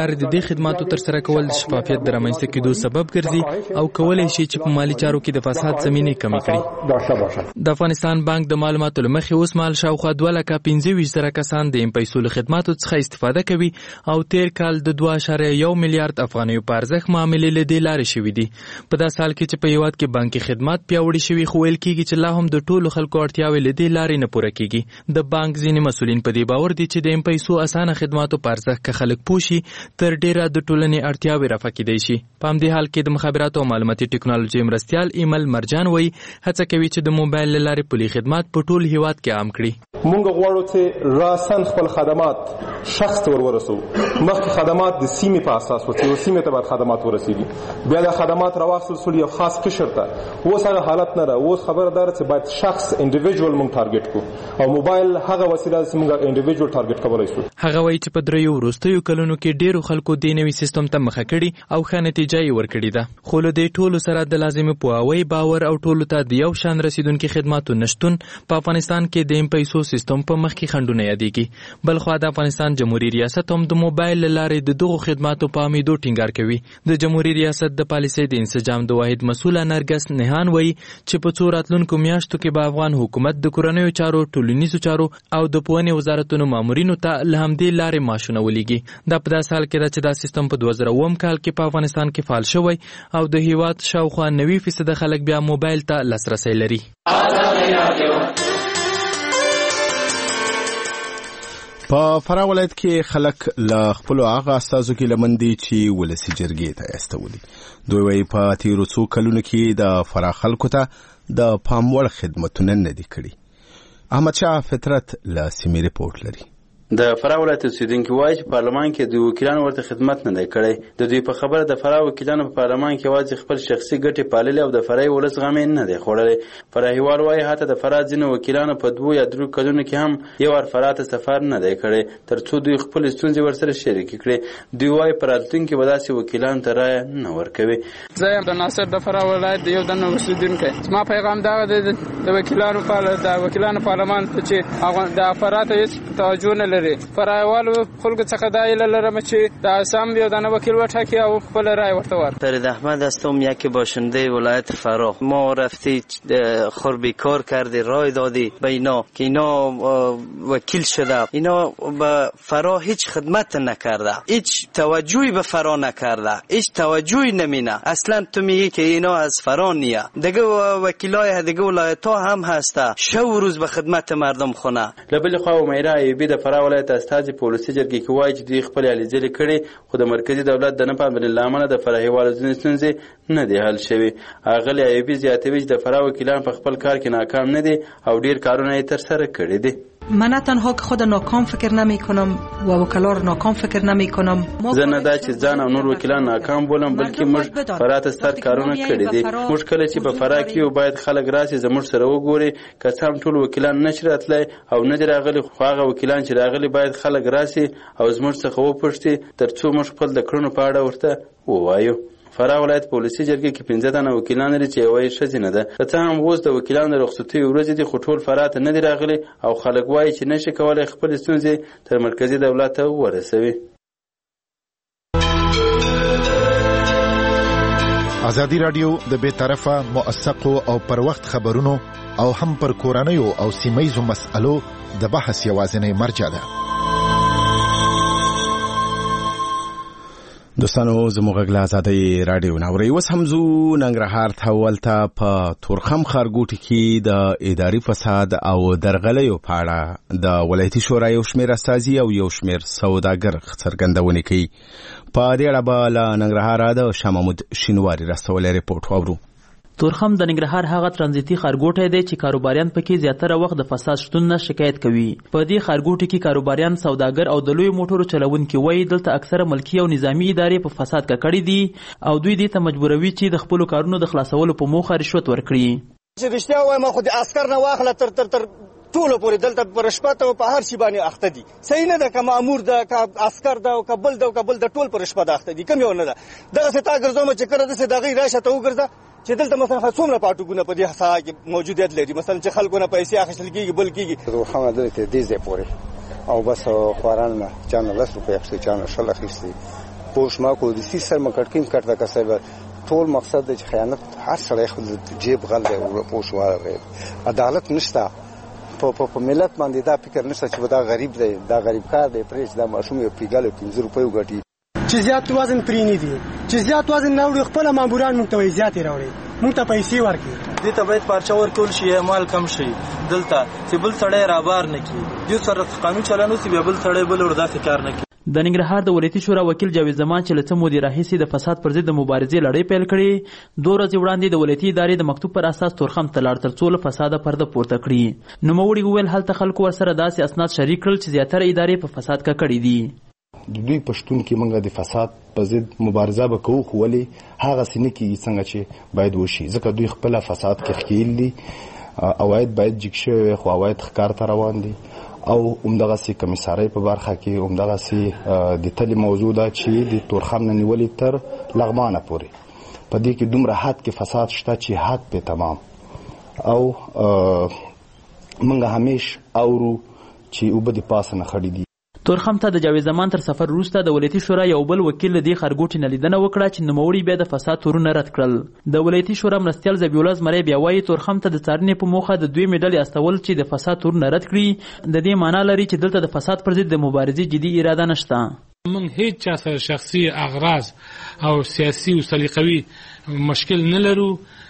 Speaker 12: لارې د دې خدماتو ترسره کول د شفافیت د رامنځته کېدو سبب ګرځي او کولی شي چې په مالي چارو کې د فساد زمینې کمې کړي. د افغانستان بانک د معلوماتو له مخې اوس مهال شاوخوا دوه لکه پنځه ویشت زره کسان د ام پیسو له خدماتو څخه استفاده کوي او تیر کال د دوه اعشاریه یو میلیارډ افغانیو په ارزښت معاملې له دې لارې شوي دي. په داسې حال کې چې په هېواد کې بانکي خدمات پیاوړي شوي خو ویل کېږي چې لا هم د ټولو خلکو اړتیاوې له دې لارې نه پوره کېږي. د بانک ځینې مسؤلین په دې باور دي چې د ام پیسو اسانه خدماتو په ارزښت که خلک پوه شي تر ډېره د ټولنې اړتیاوې رفع کېدی شي. په همدې حال کې د مخابراتو او معلوماتي ټکنالوژي مرستیال ایمل مرجان وایي هڅه کوي چې د موبایل له لارې پولي خدمات په ټول هېواد کې عام کړي.
Speaker 13: مونږ غواړو چې راسن خپل خدمات شخص ته ورورسو. مخکې خدمات د سیمې په اساس و چې یو سیمې ته باید خدمات ورسېږي، بیا د خدمات راواخیستل شول یو خاص قشر ته. اوس هغه حالت نه ده، اوس خبره دا ده چې باید شخص انډیویجوال مونږ ټارګټ کړو او موبایل هغه وسیله ده چې مونږ انډیویجوال ټارګټ کولی شو.
Speaker 12: هغه وایي چې په دریو وروستیو کلونو کې ډېرو خلکو دې نوي سیستم ته مخه کړي او ښه نتیجه یې ورکړې ده. خو له دې ټولو سره د لازمې پوهاوی، باور او ټولو ته د یو شان رسیدونکي خدماتو نشتون په افغانستان کې د ام پیسو سیستم په مخ کې خنډونه یادېږي. بلخوا د افغانستان جمهوریت ریاست هم د موبایل له لارې د دغو خدماتو په عامېدو ټینګار کوي. د جمهوریت ریاست د پالیسۍ د انسجام د واحد مسؤله نرګس نهان وایي چې په څو راتلونکو میاشتو کې به افغان حکومت د کورنیو چارو، ټولنیزو چارو او د پوهنې وزارتونو مامورینو ته له همدې لارې معاشونه ولیږي. دا په داسې حال کې ده چې دا سیستم په دوه زره اووم کال کې په افغانستان کې فعال شوی او د هېواد شاوخوا نوي فیصده خلک بیا موبایل ته لاسرسی لري.
Speaker 1: په فراه ولایت کې خلک له خپلو هغه استازو کې لمن دي چې ولسي جرګې ته استولي. دوی وایي په تېرو څو کلونو کې د فراه خلکو ته د پام وړ خدمتونه نه دي کړي. احمدشاه فطرت له سیمې رپورټ لري.
Speaker 14: د فراه ولایت اوسیدونکي وایي چې پارلمان کې د وکیلانو ورته خدمت نه دی کړی. د دوی په خبره د فراه وکیلانو په پارلمان کې یوازې خپل شخصي ګټې پاللې او د فراه ولس غم یې نه دی خوړلی. فراهیوال وایي حتی د فراه ځینو وکیلانو په دوو یا درو کلونو کې هم یو وار فراه ته سفر نه دی کړی تر څو دوی خپلې ستونزې ورسره شریکې کړي. دوی وایي په راتلونکي به داسې وکیلانو ته رایه نه ورکوي.
Speaker 15: زه یم د ناصر د فراه ولایت د یو دنه اوسیدونکی. زما پیغام دغه دی د وکیلانو د وکیلانو پارلمان چې د فراه ته هېڅ توجه نه لري. فراه خلکو څخه دا ایله لرم چې د اسام یو دانه وکیل وټاکي او خپل رای ورته ورکړي.
Speaker 16: فرید احمد هستم، یک باشنده ولایت فراه. ما رفتی خربی کار کردی، رای دادی به اینا که اینا وکیل شده. اینا به فراه هیچ خدمت نکرده، هیچ توجهی به فراه نکرده، هیچ توجهی نمینه. اصلا تو میگی که اینا از فراه نیه. دیگه وکیلای دیگه ولایت ها هم هسته، شو روز به خدمت مردم خونه.
Speaker 14: لبل خو میرا ایبی د فراه ولایت استازي پولیسي جرګې کې وایي چې دوی خپلې هلې ځلې کړې خو د مرکزي دولت د نه پاملرنې له امله د فرهیوالو ځینې ستونزې نه دي حل شوي. اغلې ایوبي زیاتوي چې د فراه وکیلان په خپل کار کې ناکام نه دي او ډېر کارونه یې ترسره کړي دي.
Speaker 17: من تنها که خود ناکام فکر نمی کنم و وکلا رو ناکام فکر نمی کنم.
Speaker 14: زه نه دا چې ځان او نور وکیلان ناکام بولم بلکې موږ فراه ته ستر کارونه کړي دي. موږ کله چې په فراه کې یو باید خلک راسي زموږ سره وګوري. که څه هم ټول وکیلان نشي راتلی او نه دي راغلي خو هغه وکیلان چې راغلي باید خلک راسي او زموږ څخه وپوښتي تر څو موږ خپل د کړنو په اړه ورته ووایو. فراه ولایت پولیسي جرګې کې پنځه تنه وکیلان لري چې یوه یې ښځینه ده. که څه هم اوس د وکیلانو د رخصتیو ورځې دي خو ټول فراه ته نه دي راغلي او خلک وایي چې نشي کولی خپلې ستونزې تر مرکزي دولت ته ورسوي.
Speaker 18: ازادي راډیو د بې طرفه موثقو او پر وخت خبرونو او هم پر کورنیو او سیمهیزو مسألو د بحث یوازینۍ مرجع ده.
Speaker 1: دوستانو زموږ غږ له ازادۍ راډیو نه اورئ. اوس هم ځو ننګرهار ته. ولته په تورخم ښارګوټي کې د اداري فساد او درغلیو په اړه د ولایتي شورا یو شمېر استازي او یو شمېر سوداګر څرګندونې کوي. په دې اړه به له ننګرهاره د شاه محمود شینواري راستولی رپورټ واورو.
Speaker 19: تورخم د ننګرهار هغه ترانزیتي ښارګوټی دی چې کاروباریان پکې زیاتره وخت د فساد شتون نه شکایت کوي. په دې ښارګوټي کې کاروباریان، سوداګر او د لویو موټرو چلونکي وایي دلته اکثره ملکي او نظامي ادارې په فساد ککړې دي او دوی دې ته مجبوروي چې د خپلو کارونو د خلاصولو په موخه رشوت ورکړي.
Speaker 20: چې رښتیا وایم خو د عسکر نه واخله تر تر تر ټولو پورې دلته په رشوت او په هر شي باندې اخته دي. صحیح نه ده که مامور ده که عسکر ده او که بل ده او که بل ده ټول په رشوت اخته دي. کوم یو نه ده. دغسې تا ګرځومه چې کله داسې د هغې راشه ته وګرځه چې دلته مثلا څومره پاټوګونه په دې ساحه کې موجودیت لري. مثلا چې خلکو نه پیسې اخیستل کېږي بل کېږي.
Speaker 21: تورخم دلته دې ځای پورې او بس خواران نه چا نه لس روپۍ اخیستې چا نه شل اخیستې پوش ما کو د سی سر مکټکیم کټه کسبه ټول مقصد د خیانت هر سړی خپل جیب غل دی او پوش واره عدالت نشته په ملت باندې دا فکر نشته چې دا غریب دی دا غریب کار دی پرېش دا ماشوم یو پیګل پنځه روپۍ وګټي
Speaker 22: چې زیات وزن پرې نه دي چې زیات وزن نه وړي خپل ماموران مونږ ته زیات راوړي مونږ ته پیسې ورکړي
Speaker 23: دې ته باید پارچه ورکول شي مال کم شي دلته چې بل سړی رابار نه کی دې سره قانون چلانو چې بل سړی بل وردا کار نه کی.
Speaker 19: د ننګرهار د ولایتي شورا وکیل جاوید زمان چې له څه مودې راهیسې د فساد پر ضد د مبارزې لړۍ پیل کړې دوه ورځې وړاندې د ولایتي ادارې د مکتوب پر اساس تورخم ته لاړ تر څو له فساده پرده پورته کړي. نوموړي وویل هلته خلکو ورسره داسې اسناد شریک کړل چې زیاتره ادارې په فساد ککړې دي.
Speaker 24: د دوی پښتون کې موږ د فساد په ضد مبارزه به کوو خو ولې هغه څه نه کېږي څنګه چې باید وشي ځکه دوی خپله فساد کې ښکیل دي عواید باید جګ شوي وي خو عواید ښکار ته روان دي او همدغسې کمیسارۍ په برخه کې همدغسې د تلې موضوع ده چې د تورخم نه نیولې تر لغمانه پورې په دې کې دومره حد کې فساد شته چې حد پې تمام او موږ همیش اورو چې اوبه د پاسه نه خړې دي.
Speaker 19: تورخم ته د جاوید زمان تر سفر وروسته د ولایتي شورا یو بل وکیل له دې خرګوټي نه لیدنه وکړه چې نوموړي بیا د فساد تورونه رد کړل. د ولایتي شورا مرستیال ذبیح زمری بیا وایي تورخم ته د څارنې په موخه د دوی میډل استول چې د فساد تورونه رد کړي د دې معنا لري چې دلته د فساد پر ضد د مبارزې جدي اراده نشته.
Speaker 25: موږ هیڅ چا سره شخصي اغراض او سیاسي او سلیقوي مشکل نه لرو.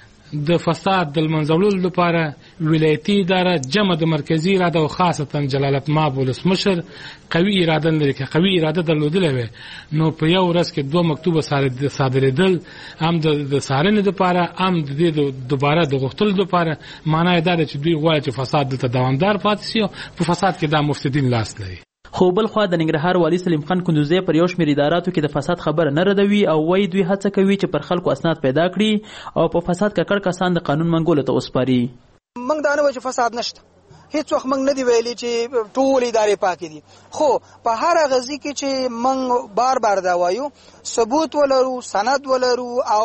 Speaker 25: د فساد د منځولو لپاره ولایتي اداره جمع د مرکزی اراده او خاصتا جلالت مآب ولسمشر قوي اراده لري که قوي اراده درلودلې وي نو په یو ورځ کې دوه مکتوبه صادرېدل هم د څارنې لپاره هم د دې دوباره د غوښتلو لپاره معنا یې دا ده چې دوی غواړي چې فساد دلته دوامدار پاتې شي او په فساد کې دا مفسدین لاس لري.
Speaker 19: خو بل خوا د ننګرهار والي سلیم خان کندوزی پر یو شمېر اداراتو کې د فساد خبره نه ردوي او وایي دوی هڅه کوي چې پر خلکو اسناد پیدا کړي او په فساد ککړ کسان د قانون منګولو ته وسپاري.
Speaker 22: موږ دا نه وایو چې فساد نشته هیڅ وخت موږ نه دی ویلي چې ټول ادارې پاکې دي خو په هر هغه ځای کې چې موږ بار بار دا وایو ثبوت ولرو سند ولرو او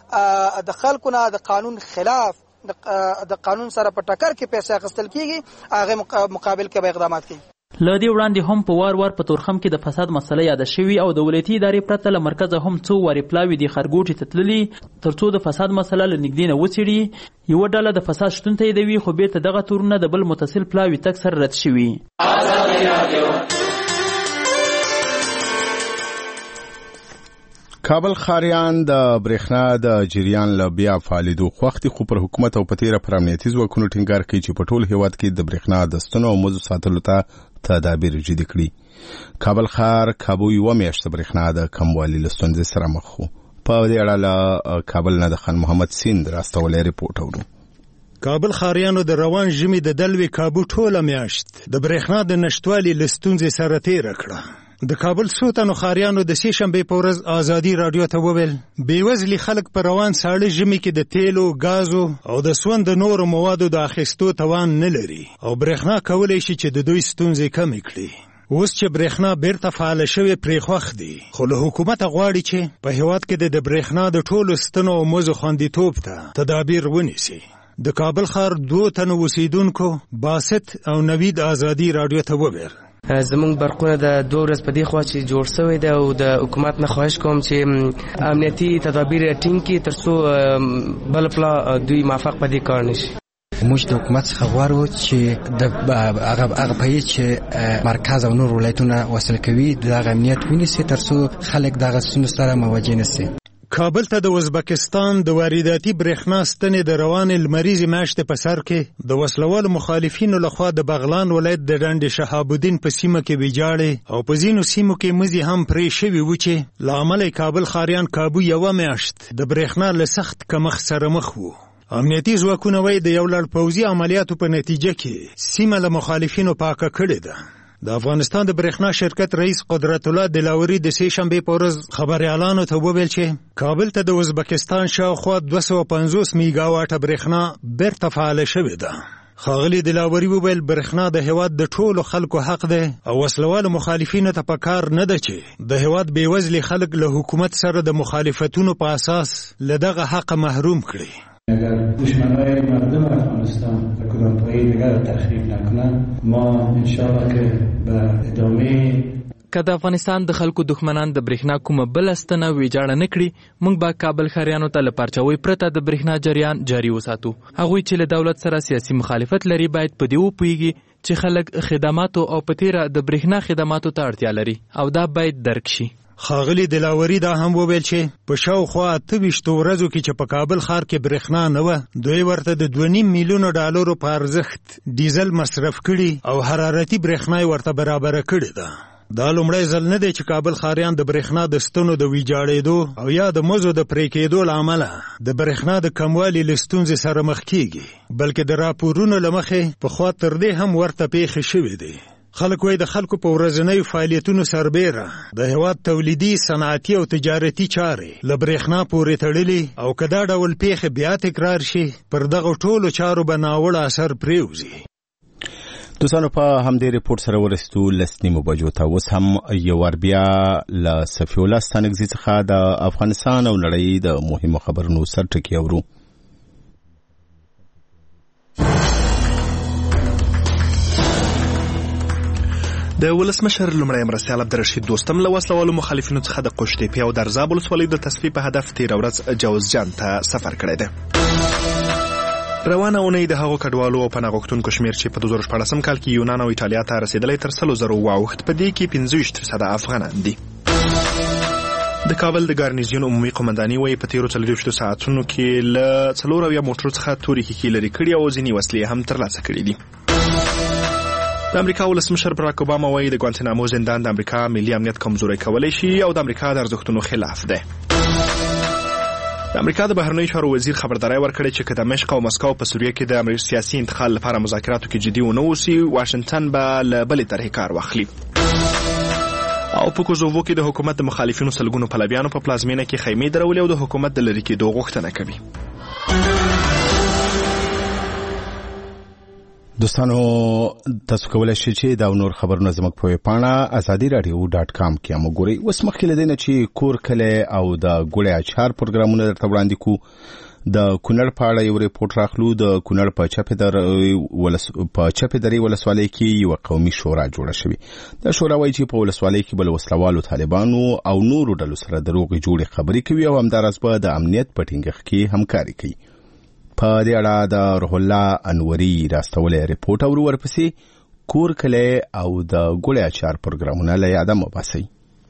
Speaker 22: د خلکو نه د قانون خلاف د قانون سره په ټکر کې پیسې اخیستل کېږي هغه مقابل کې به اقدامات کوي.
Speaker 19: له دې وړاندې هم په وار وار په تورخم کې د فساد مسله یاده شوې او د ولایتي ادارې پرته له مرکزه هم څو وارې پلاوي دي خرګوټي ته تللي تر څو د فساد مسله له نږدې نه وڅېړي. یوه ډله د فساد شتون ته یادوي خو بیرته دغه تورونه د بل متصل پلاوي تګ سره رد شوي.
Speaker 1: کابل ښاریان د برېښنا د جریان له بیا فعالېدو خوښ دي خو پر حکومت او په تېره پر امنیتي ځواکونو ټینګار کوي چې په ټول هېواد کې د برېښنا د ستنو او مزو ساتلو ته تدابیر جدي کړي. کابل ښار کابو یوه میاشت د برېښنا د کموالي له ستونزې سره مخ و. په دې اړه له کابل نه د خان محمد سیند راستولی ریپورټ اورو.
Speaker 26: کابل ښاریانو د روان ژمي د دلوي کابو ټوله میاشت د برېښنا د نشتوالي له ستونزې سره تېره کړه. د کابل څو تنو ښاریانو د سې شنبې په ورځ ازادي راډیو ته وویل بېوزلي خلک په روان ساړه ژمي کې د تیلو ګازو او د سون د نورو موادو د اخیستو توان نه لري او برېښنا کولی شي چې د دوی ستونزې کمې کړي. اوس چې برېښنا بیرته فعاله شوې پرې خوښ دي خو له حکومته غواړي چې په هېواد کې د برېښنا د ټولو ستنو او مزو خوندیتوب ته تدابیر ونیسي. د کابل ښار دوه تنو اوسېدونکو باسط او نوید ازادي راډیو ته وویل
Speaker 27: زمونږ برقونه د دوه ورځ په دې خوا چې جوړ شوی دی او د حکومت نه خواهش کوم چې امنیتي تدابیر ټینګ کړي تر څو بل پلا دوی موافق په دې کار نشي.
Speaker 28: موږ د حکومت څخه غواړو چې د هغه هغه پای چې مرکز او نور ولایتونه وصل کوي د امنیت ونیسي تر څو خلک دغه ستونزو سره مواجه نشي.
Speaker 26: کابل ته د ازبکستان د وارداتي برېښنا ستنې د روانې لمریزې میاشتې په سر کې د وسلوالو مخالفینو لخوا د بغلان ولایت د ډنډ شهاب الدین په سیمه کې ویجاړې او په ځینو سیمو کې مزي هم پرې شوي وو چې له امله کابل ښاریان کابو یوه میاشت د برېښنا له سخت کمښت سره مخ وو. امنیتي ځواکونه وایي د یو لړ پوځي عملیاتو په نتیجه کې سیمه له مخالفینو پاکه کړې ده. د افغانستان د برېښنا شرکت رئیس قدرت الله دلاوري د سې شنبې په ورځ خبریالانو ته وویل چې کابل ته د ازبکستان شاوخوا دوه سوه پنځوس میګا واټه برېښنا بیرته فعاله شوې ده. ښاغلي دلاوري وویل برېښنا د هېواد د ټولو خلکو حق دی او وسلوالو مخالفینو ته پکار نه ده چې د هېواد بېوزلي خلک له حکومت سره د مخالفتونو په اساس له دغه حقه محروم کړي.
Speaker 29: اگر دشمنای مردم افغانستان به کدام پایی دیگر تخریب نکنند ما انشاءالله که به ادامه
Speaker 12: که د افغانستان د خلکو دښمنان د برېښنا کومه بله ستنه ویجاړه نه کړي، موږ به کابل ښاریانو ته له پارچاوۍ پرته د برېښنا جریان جاري وساتو. هغوی چې له دولت سره سیاسي مخالفت لري باید په دې وپوهیږي چې خلک خدماتو او په تیره د برېښنا خدماتو ته اړتیا لري او دا باید درک شي.
Speaker 26: ښاغلي دلاوري دا هم وویل چې په شاوخوا اته ویشتو ورځو کې چې په کابل ښار کې برېښنا نه وه، دوی ورته د دوه نیم میلیونو ډالرو په ارزښت ډیزل مصرف کړي او حرارتي برېښنا یې ورته برابره کړې ده. دا لومړی ځل نه دی چې کابل ښاریان د برېښنا د ستنو د ویجاړېدو او یا د مزو د پرې کېدو له امله د برېښنا د کموالي له ستونزې سره مخ کېږي، بلکې د راپورونو له مخې پخوا تر دې هم ورته پیښې شوې دي. خلک وایي د خلکو په ورځنیو فعالیتونو سربیره د هېواد تولیدي، صنعتي او تجارتي چارې له برېښنا پورې تړلي او که دا ډول پیښې بیا تکرار شي پر دغو ټولو چارو به ناوړه اثر پرېوځي.
Speaker 1: دوستانو په همدې ریپورت سره ورسېدو لس نیمو بجو ته. اوس هم یو وار بیا له صفي الله ستانکزي څخه د افغانستان او نړۍ د مهمو خبرونو سرټکي اورو.
Speaker 2: د ولسمشر لومړی مرستیال عبدالرشید دوستم له وسلوالو مخالفینو څخه د قوشتېپې او درزاب ولسوالۍ د تصفیې په هدف تېره ورځ جوزجان ته سفر کړی دی. روانه اونۍ د هغو کډوالو او پناه غوښتونکو شمېر چې په دوه زره شپاړسم کال کې یونان او ایټالیا ته رسېدلی تر سلو زرو واوښت، په دې کې پنځه ویشت فیصده افغانان دي. د کابل د ګارنیزیون عمومي قومنداني وایي په تېرو څلوېښتو ساعتونو کې له څلور اویا موټرو څخه تورې ښیښې لرې کړي او ځینې وسلې هم ترلاسه کړي دي. د امریکا ولسمشر براک اوباما وایي د ګوانتنامو زندان د امریکا ملي امنیت کمزوری کولی شي او د امریکا د ارزښتونو خلاف دی. د امریکا د بهرنیو چارو وزیر خبرداری ورکړې چې که دمشق او مسکو په سوریه کې د سیاسي انتقال لپاره مذاکراتو کې جدي ونه اوسي، واشنګټن به له بلې طرحې کار واخلي. او په کوزوو کې د حکومت د مخالفینو سلګونو پلویانو په پلازمینه کې خیمې درولې او د حکومت د لرې کېدو غوښتنه کوي.
Speaker 1: دوستانو تاسو کولای شئ چې دا نور خبرونه زموږ په ویبپاڼه ازادي راډیو ډاټ کام کې هم وګورئ. اوس مخکې له دې نه چې کور کلی او د ګوړې اچار پروګرامونه درته وړاندې کړو، د کونړ په اړه یو ریپورټ راخلو. د کونړ په چپې درې ولسوالۍ کې یوه قومي شورا جوړه شوې. دا شورا وایي چې په ولسوالۍ کې به له وسلوالو طالبانو او نورو ډلو سره د روغې جوړې خبرې کوي او همداراز به د امنیت په ټینګښت کې همکاري کوي. په دې اړه د روح الله انوري راستولی ریپورټ او ورپسې کور کلی او د ګوړې اچار پروګرامونه له یاده مه باسئ.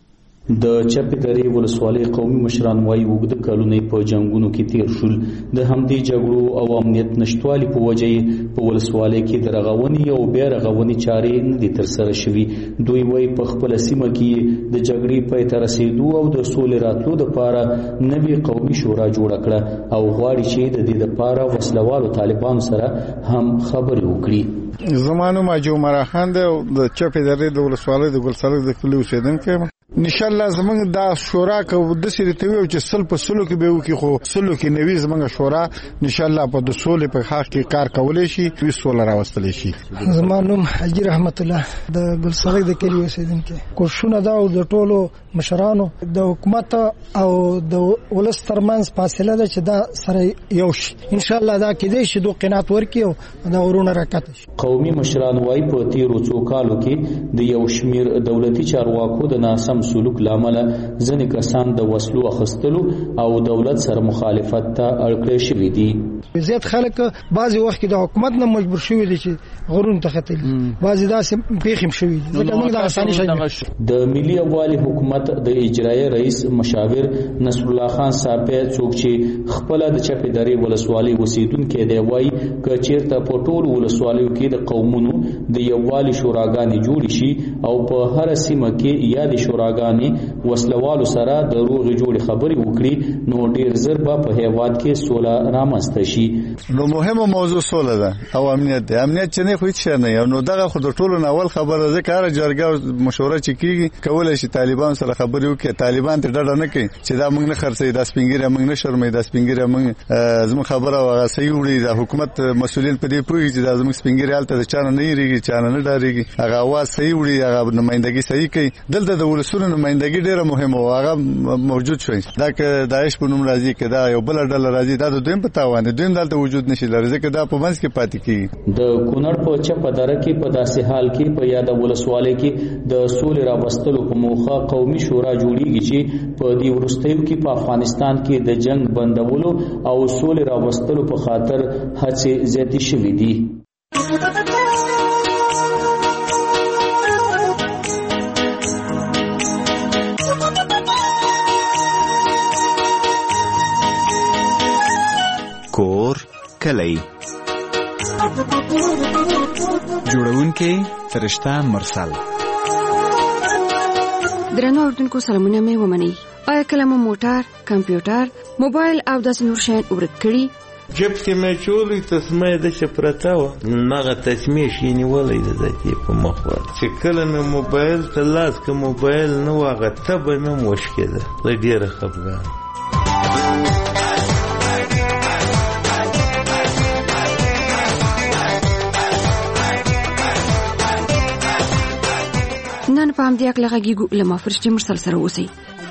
Speaker 3: د چپې درې ولسوالۍ قومي مشران وایي اوږده کلونه په جنګونو کې تیر شول. د همدې جګړو او امنیت نشتوالي په وجه په ولسوالۍ کې د رغونې او بیا رغونې چارې نه دي ترسره شوي. دوی وایي په خپله سیمه کې د جګړې پای ته رسېدو او د سولې راتلو دپاره نوې قومي شورا جوړه کړه او غواړي چې د دې دپاره وسلوالو طالبانو سره هم خبرې وکړي.
Speaker 4: زما نوم اجو عمر خان دی او د چپې درې د ولسوالۍ د ګلسرک د کلي اوسېدونکی یم. انشاءالله زمونږ دا شورا که داسې درته ویو چې سل په سلو کې به وکړي، خو سلو کې نوي زمونږ شورا انشاءالله په د سولې په حق کې کار کولی شي، وي سوله راوستلی شي.
Speaker 5: زما نوم حاجي رحمت الله د ګلسرک د کلي اوسېدونکی. کوششونه دا د ټولو مشرانو د حکومت او د ولس ترمنځ فاصله ده چې دا سره یو شي. انشاءالله دا کېدای شي دو قناعت ورکړي او دا غرونه راکته شي.
Speaker 3: قومي مشران وایي په تېرو څو کالو کې د یو شمېر دولتي چارواکو د ناسم سلوک لامله ځینې کسان د وسلو اخیستلو او دولت سره مخالفت ته اړ کړی شوي دي.
Speaker 5: زیات خلک بعضې وخت کې د حکومت نه مجبور شوي دي چې غرونو ته ختلي، بعضې داسې پېښې هم شوي دي. ځکه موږ د اساني شي
Speaker 3: د ملي یووالي حکومت د اجرایي رئیس مشاور نصر الله خان صاحب څوک چې خپله د چپې درې ولسوالۍ اوسېدونکی دی وایي که چېرته په ټولو ولسوالیو کې د قومونو د یووالي شوراګانې جوړې شي او په هره سیمه کې یا د شوراګانې وسلوالو سره د روغې جوړې خبرې وکړي نو ډېر زر به په هېواد کې سوله رامنځته شي.
Speaker 4: نو مهمه موضوع سوله ده او امنیت دی. امنیت چې نه خو هیڅ شی نه یو، نو دغه خو د ټولو نه اول خبره ده. که هره جرګه او مشوره چې کېږي کولی شي طالبان سره خبرې وکړي. طالبان ته ډډه نه کوي چې دا موږ نه خرڅوي، دا سپین ږیری موږ نه شرموي، دا سپین ږیری موږ زموږ خبره هغه صحیح وړي. د حکومت مسؤلین په دې پوهېږي چې دا زموږ سپین ږیری هلته د چا نه نه هېرېږي، چا نه نه ډارېږي، هغه اواز صحیح وړي، هغه نمایندګي صحیح کوي. دلته د ولسونو ملتونو نمائندګي ډیره مهمه و هغه موجود شوی دا که داعش په نوم راځي که دا یو بل ډله راځي دا د دویم په تاوان دویم دلته وجود نشي لري ځکه دا په منځ کې پاتې کیږي.
Speaker 3: د کونړ په چپه دره کې په داسې حال کې په یاد ولسوالۍ کې د سولې راوستلو په موخه قومي شورا جوړیږي چې په دې وروستیو کې په افغانستان کې د جنگ بندولو او سولې راوستلو په خاطر هڅې زیاتې شوې دي.
Speaker 6: کور کلی جوړونکې فرشته مرسل.
Speaker 7: درنو اوردونکو سلامونه مې ومنئ. آیا کله مو موټر، کمپیوټر، موبایل او داسې نور شیان ورک کړي؟
Speaker 8: جب کې مې چولې تسمه د شپرتا و مغه تسمه شي نیولې د ذاتي په مخ ور چې کله مې موبایل ته لاس کې موبایل نو هغه تبه مې مشکل ده ډېر خپګان.
Speaker 7: نن په همدې اړه غږیږو له ما فرشتې مرسل سره اوسئ.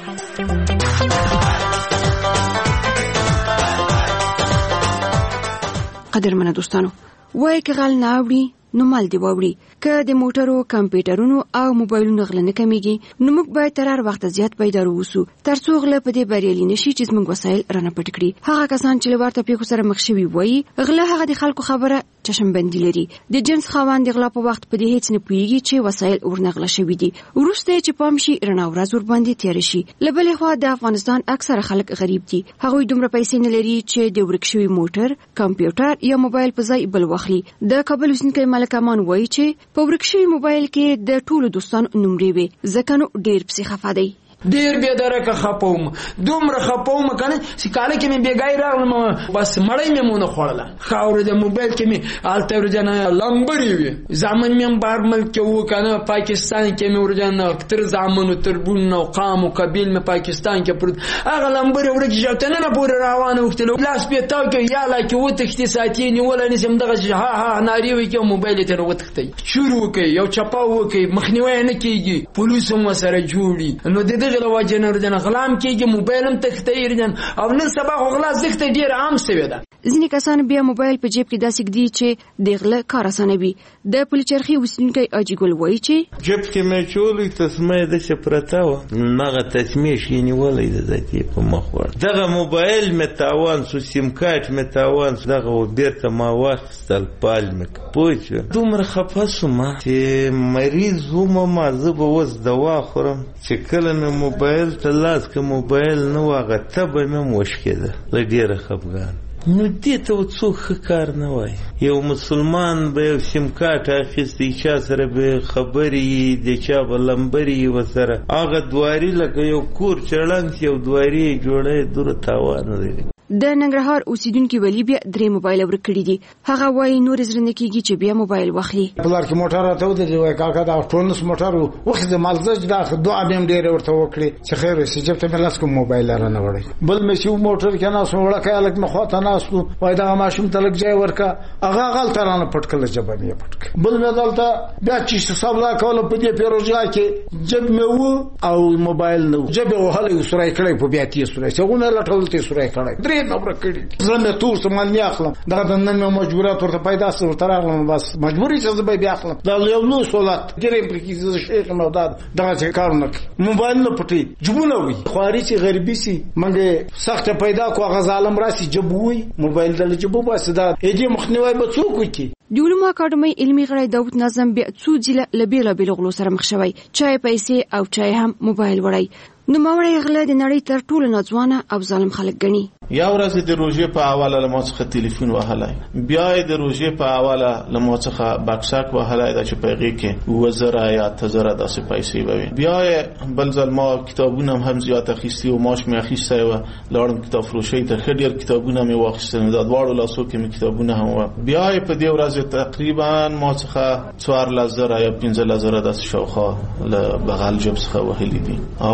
Speaker 7: قدرمنه دوستانو، وایي که غل نه اوړي نو مال دی واوړي. که د موټرو، کمپیوټرونو او موبایلونو غله نه کمیږي نو موږ باید تر هر وخت زیات بیدار اوسو ترڅو غله په دې بریالي نشي چې زموږ وسایل رانه پټ کړي. هغه کسان چې له ورته پیښو سره مخ شوي وایي غله هغه د خلکو خبره چشمبندي لري. د جنس خاوند د غلا په وخت په دې هیڅ نه پوهیږي چې وسایل ورنغله شوي دي. وروسته چې پام شي رڼا ورځ ور باندې تیر شي. له بلې خوا د افغانستان اکثره خلک غریب دي. هغوی دومره پیسې نه لري چې د ورک شوي موټر، کمپیوټر یا موبایل په ځای بل واخلي. د کابل اوسېدونکی ملک امان وایي چې په ورک شوي موبایل کې د ټولو دوستانو نمرې وي ځکه نو ډېر پسې خفه دی.
Speaker 9: ډیر به درکه خپوم دومره خپوم کنه چې کاله کې مې بیګای راغلم بس مړی مې مونږ خوړله خاور د موبایل کې مې الته ورجن لمبري وي ځامن مې بار ملک وو کنه پاکستان کې مې ورجن تر ځامن تر بون او قام او قبیل مې پاکستان کې پر هغه لمبري ورګ جوته نه پور روانه وخت لاس په تاو کې یا لا کې وته کې ساتي نیول نه سم دغه ها ها ناری وي کې موبایل ته وتختی شروع کوي یو چپاو کوي مخنیوي نه کیږي پولیس هم سره جوړي نو د غلا واجنه ورجن غلام کېږي موبایل هم تختیر جن او نن سبا غلا زخت ډیر عام شوی ده.
Speaker 7: ځینې کسان بیا موبایل په جیب کې داسې ږدي چې د غلا کار اسانوي. د پلچرخي اوسېدونکی اجي ګل وایي چې
Speaker 8: جیب کې مې چولې تسمه د شپرتا و مغه تسمه شي نیولې د ذاتي په مخ ور دغه موبایل مې تاوان سو سیم کارت مې تاوان دغه بیرته ما واخستل پال مې پوه دومره خپاسم چې مریض وم ما زه به وز دوا خورم چې کله مې موبایل ته لاس کې موبایل نو هغه تبه مې مشکل ده ډېر خپګان. نو دې ته څوک ښه کار نه وای. یو مسلمان به یو سیم کارت اخیستی چا سره به خبرې د چا به لمبرې ورسره هغه دواري لکه یو کور چړنګ یو دواري جوړی دوره تاوان لري.
Speaker 7: د ننګرهار اوسېدونکي ولی بیا درې موبایل ورک کړي دي. هغه وایي نور زړه نه کېږي چې بیا موبایل واخلي.
Speaker 10: بلار کې موټر راته ودرېږي وایي کاکا دا ټولنس موټر و وخت د مالزج دا دعا مې هم ډېرې ورته وکړې چې خیر وشي جب ته مې لاس کوم موبایل رانه وړی بل مې چې موټر کې ناست وم وړکی هلک مې خواته ناست و وایي دغه ماشوم ته لږ ځای ورکړه هغه هغلته رانه پټ کړله جبه مې یې پټ کړه. بل مې دلته بیا چې سبلا کوله په دې پیروژه کې جب مې و او موبایل نه و جب یې وهلی و سوری کړی په بیا تې سوری چې هغونه یې لټول ته یې سوری کړی درې نه ورک کړي زه مې تور سامان نه اخلم دا د نن مې مجبورات ورته پیدا سره ورته راغلم بس مجبوري چې زه به بیا اخلم دا یو نو سولات ډېرې پر کې زه شیخ مې دا دغه کار نه کوي موبایل نه پټي جبونه وي خواري چې غریبي سي منګه سخت پیدا کو غزالم راسي جبوي موبایل د جبو بس دا دې مخنیوي به څوک وکي.
Speaker 7: د علومو اکاډمۍ علمي غړی داود نظم بیا څو ځله له بېلابېلو غلو سره مخ شوی چای پیسې او چای هم موبایل وړی. نوموړی غله د نړۍ تر ټولو ناځوانه او ظالم خلک ګڼي.
Speaker 11: یا ورځ د روژې په حواله له ما څخه تلیفون وهلی بیا یې د روژې په حواله له ما څخه بکسک وهلی ده چې په هغې کې اووه زره یا اته زره داسې پیسې به وي. بیا یې بل ځل ما کتابونه هم زیات اخیستي و ماش مې اخیستی وه لاړم کتاب فروشۍ ته ښه ډېر کتابونه مې واخیستل دا دواړو لاسو کې مې کتابونه هم وه. بیا یې په دې ورځ تقریبا ما څخه څوارلس زره یا پنځلس زره داسې شاوخوا له بغل جب څخه وهلي دي او په داسې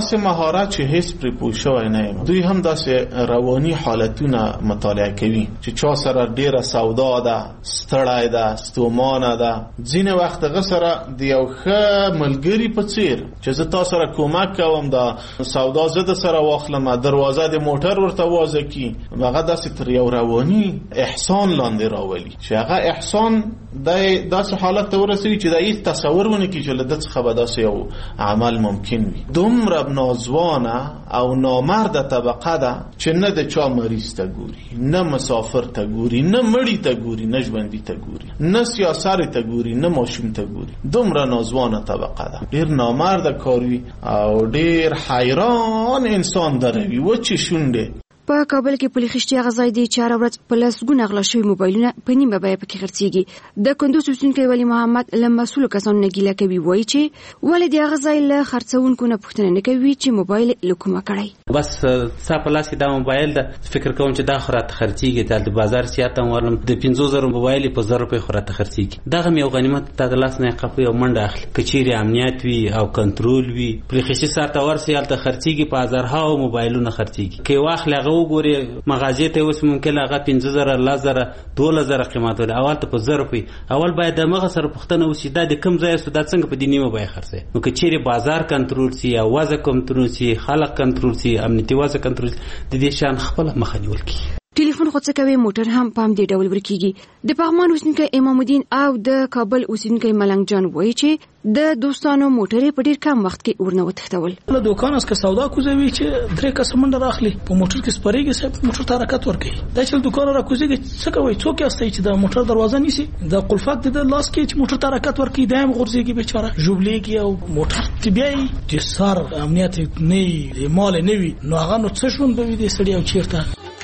Speaker 11: داسې مهارت چې هیڅ پرې پوه شوی نه یم. دوی هم داسې رواني حالتونه مطالعه کوي چې چا سره ډیره سودا ده، ستړی ده، ستومانه ده. ځینې وخت هغه سره د یو ښه ملګري په څیر چې زه تا سره کومک کوم، دا سودا زه د سره واخلم، دروازه د موټر ورته وازه کی، هغه داسې تر یو رواني احسان لاندې راولي چې هغه احسان د داسې حالت ته ورسوي چې دا هیڅ تصور ونه کړي چې له ده څخه به داسې یو عمل ممکن وي. دومره نازوانه او نامرده طبقه ده چې نه د چا مریض ته ګوري، نه مسافر ته ګوري، نه مړی ته ګوري، نه ژوندي ته ګوري، نه سیاسر ته ګوري، نه ماشوم ته ګوري. دومره نازوانه طبقه ده، ډیر نامرده کاروي او ډیر حیران انسان دروي و چې شونډه.
Speaker 7: په کابل کې پولي خشتي غځای دی چې هر ورځ په لسګونه غلا شوي موبایلونه په نیمه بیه پکې خرڅېږي. د کندوز اوسیدونکی ولی محمد له مسؤلو کسانو نه ګیله کوي، وایي چې ولې د هغه ځای له خرڅوونکو نه پوښتنه نه کوي چې موبایل له کومه کړی.
Speaker 13: بس ستا په لاس کې دا موبایل ده، فکر کوم چې دا خو راته خرڅېږي، د بازار سیاته هم ورلم د پنځو زرو موبایل په زر روپۍ خو راته خرڅېږي. دغه م یو غنیمت تا د لاس نه یې قپوي او منډه اخلي. که چیرې امنیت وي او کنټرول وي، پولي خشتي سر ته ورسي هلته خرڅېږي، په هزارهاو موبایلونه خرڅېږي. که یې واخلي هغه وګوري مغازې ته اوس ممکن هغه پنځه زره، لس زره، دولس زره قیمت ولري، اول ته په زر روپۍ. اول باید د مغه سره پوښتنه وشي دا د کوم ځای سو، دا څنګه په دې نیمه بیه خرڅوي. نو که چیرې بازار کنټرول سي او وضع کنټرول سي، خلک کنټرول سي، امنیتي وضع کنټرول سي، د دې شان خپله مخه نیول کېږي.
Speaker 7: ټلیفون خو څه کوي، موټر هم په همدې ډول ورکېږي. د پغمان اوسیدونکی امام الدین او د کابل اوسیدونکی ملنګ جان وایي چې د دوستانو موټرې په ډیر کم وخت کې ورنه وتښتول.
Speaker 14: له دوکان اس که سودا کوزوي چې درې کس منډه راخلي، په موټر کې سپریږي، صاحب موټر ته حرکت ورکوي. دا چې دوکان را کوزيږي څه کوي، څوک یاستئ چې د موټر دروازه نیسي، د قلفات د لاس کې چې موټر ته حرکت ورکوي، دایم غورځيږي بیچاره جوبليږي او موټر تبيای چې سر امنیت نه مال نه وي، نو هغه نو څه شون به دي سړی او چیرته.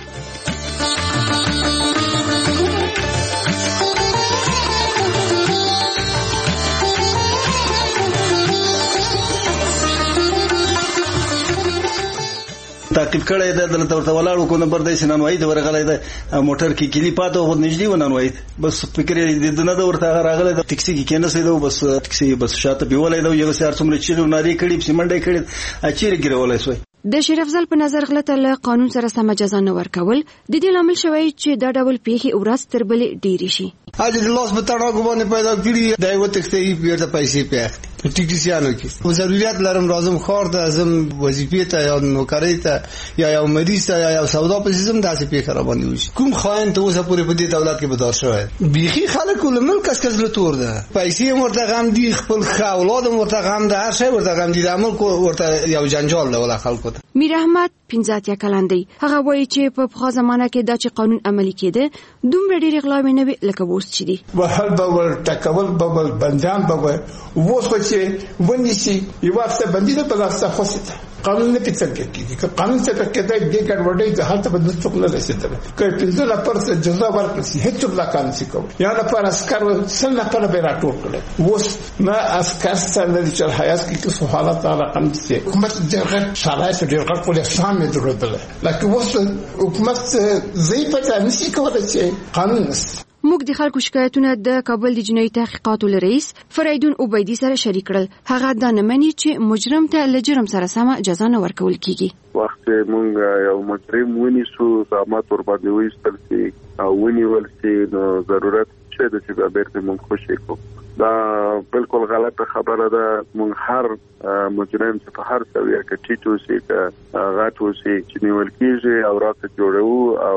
Speaker 15: تعقیب کړی ده دلته ورته ولاړو کو نمبر دی سنن وای د ورغلای ده موټر کې کلی پاتو خو نږدې ونن وای بس فکر دې د نه د ورته راغله د ټیکسي کې کېنه سیدو بس ټیکسي بس شاته پیولای دا یو سر څومره چیرې ناری کړي په منډه کړي اچیر ګرولای سوی.
Speaker 7: د شریف افضل په نظر غلطه له قانون سره سم جزا نه ورکول د دې لامل شوی چې دا ډول پیښې ورځ تر بلې ډېری شي.
Speaker 16: اځ د لاس په تړاو باندې پیدا کړی دا یو تختې بیرته پیسې پیاخت ټیکسیانو کې ضرورت لرم راځم خور ته ازم وظیفې ته یا نوکری ته یا یو مریض ته یا یو سودا په سیستم داسې پیښه را باندې وشي. کوم خاين ته اوسه پورې په دې دولت کې بدار شوی بيخي خلک ولمل کس کس له تور ده پیسې مرته غم دي خپل اولاد مرته غم ده هر شی ورته غم دي د عمل کو ورته یو جنجال له ولا خلکو ته.
Speaker 7: میر احمد پنځاتیا کلن دی. هغه وایي چې په پخوا زمانه کې دا چې قانون عملي کېده دومره ډېرې غلاوې نه وي لکه اوس چې دي.
Speaker 17: وهل بول ټکول بول بندیان بول اوس خو چې ونیسي یو واسطه بندي ته په لاسه خوسته قانون نه پیڅل کېږي که قانون څه کېدای دی ګډوډي ته حالت به د څوک نه رسیدل که پنځه لپاره جزا ورکړي هیڅ لا کار نشي کوي یا لپاره اسکر سن لپاره به راټول کړي اوس ما اسکر سره د چل حیات کې څه حالت رقم دي حکومت دغه شالای سره ډېر کار کولی سامې درلودل لکه اوس حکومت زی په نشي کولای چې قانون نشي.
Speaker 7: موږ د خلکو شکایتونه د کابل د جنایي تحقیقاتو رئیس فریدون عبیدی سره شریک کړل. هغه دا نه مني چې مجرم ته له جرم سره سمه جزا نه ورکول کیږي.
Speaker 18: وخت موږ یو مجرم ونیسو زعامت ور باندې وایستل شي او ونیول شي نو ضرورت شته چې به بیرته موږ خوشی کو. دا بالکل غلطه خبره ده. موږ هر مجرم چې په هر سویه کې ټیټو سي که غاټو سي چې نیول کیږي او راته جوړو او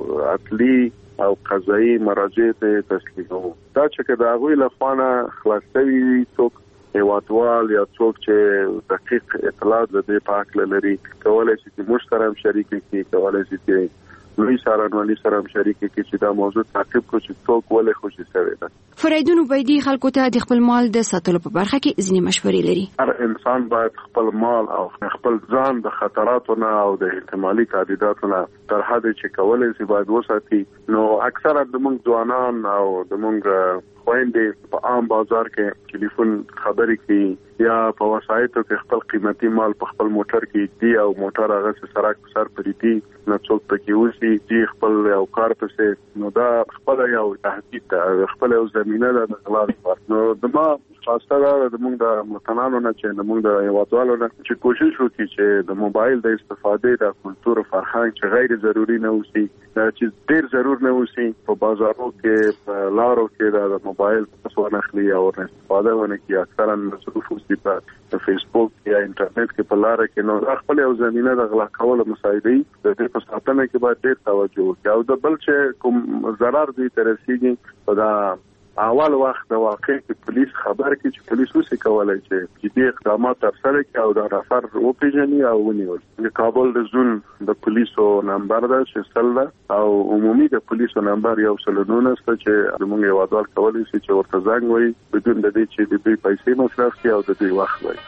Speaker 18: اصلي او قضایي مراجع ته تسلیمو. دا چې دا غوي لخوانه خلاصوي څوک هیوادوال یا څوک چې دقیق اطلاعات لري پاک لري کولای شي چې مشترم شریک کی کولای شي چې لوی سره نو سره شریک کی چې دا موضوع تعقیب کو چې څوک ولې خوشي شوی ده.
Speaker 7: فریدون عبیدی خلکو ته د خپل مال د ساتلو په برخه کې ځینې مشورې لري.
Speaker 18: هر انسان باید خپل مال او خپل ځان د خطراتو نه او د احتمالي تهدیداتو نه تر حد چې کولای شي باید وساتي. نو اکثره د موږ ځوانان او د موږ خويندې په عام بازار کې ټلیفون خبرې کوي یا په وسایتو کې خپل قیمتي مال په خپل موټر کې دی او موټر هغه سره سر پرې دی نه څوک پکې وسی دی خپل یو کار پسې نو دا خپل یو تهدید ده خپل یو زمينه ده د غلا نو دما خواسته ده زموږ د متنانو نه چې زموږ د هیوادوالو نه چې کوشش وکړي چې د موبایل د استفادې د کلتور او فرهنګ چې غیر ضروري نه اوسي چې ډیر ضرور نه اوسي په بازارو کې په لارو کې د موبایل څخه نخلي او استفاده ونه کوي اکثرا مصروف اوسي په فیسبوک یا انټرنیټ کې په لار کې نو خپل یو زمينه د غلا کولو مسایدي د دې په ساتنه کې باید ډیر توجه وکړي او د بل چې کوم ضرر دی ترسيږي په دا اول وخت د واقع کې پولیس خبر کې چې پولیس وسې کولای چې جدي اقدامات ترسره کړي او دا رافر وپیژني او ونیول د کابل د زون د پولیسو نمبر ده چې سل ده او عمومي د پولیسو نمبر یو سل نونه ست چې موږ یو ادوار کولای شي چې ورته زنګ وي بدون د دې چې د دوی پیسې مصرف کړي او د دوی وخت وي.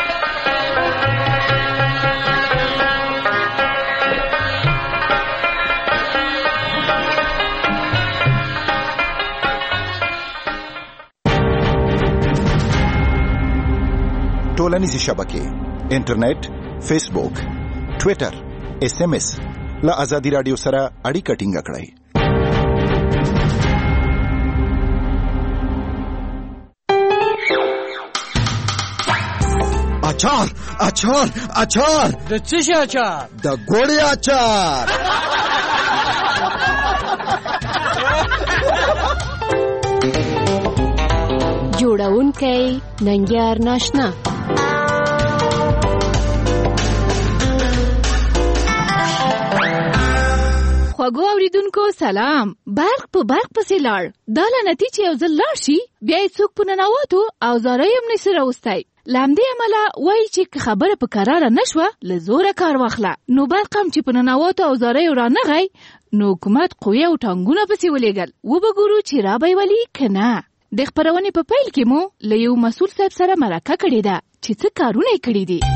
Speaker 19: ټولنیزې شبکې انټرنیټ، فیسبوک، ټویټر، ایس ایم ایس له ازادي رادیو سره اړیکه ټینګه کړئ. اچار اچار اچار
Speaker 20: د څه شي اچار؟
Speaker 19: د ګوړې اچار.
Speaker 21: جوړونکی ننګیار ناشنا.
Speaker 22: خوږو اوریدونکو سلام. برق په برق پسې لاړ. دا لعنتي چې یو ځل لاړ شي بیا یې څوک په ننواتو او زاره یې هم نشي راوستی. له همدې امله وایي چې خبره په کراره نه شوه له زوره کار واخله. نو برق هم چې په ننواتو او زاره یې رانغی نو حکومت قوې او ټانګونه پسې ولېږل. وبګورو چې را به یې ولي که نه. د خپرونې په پیل کې مو له یو مسؤل صاحب سره مرکه کړې ده چې څه کارونه یې کړي دي.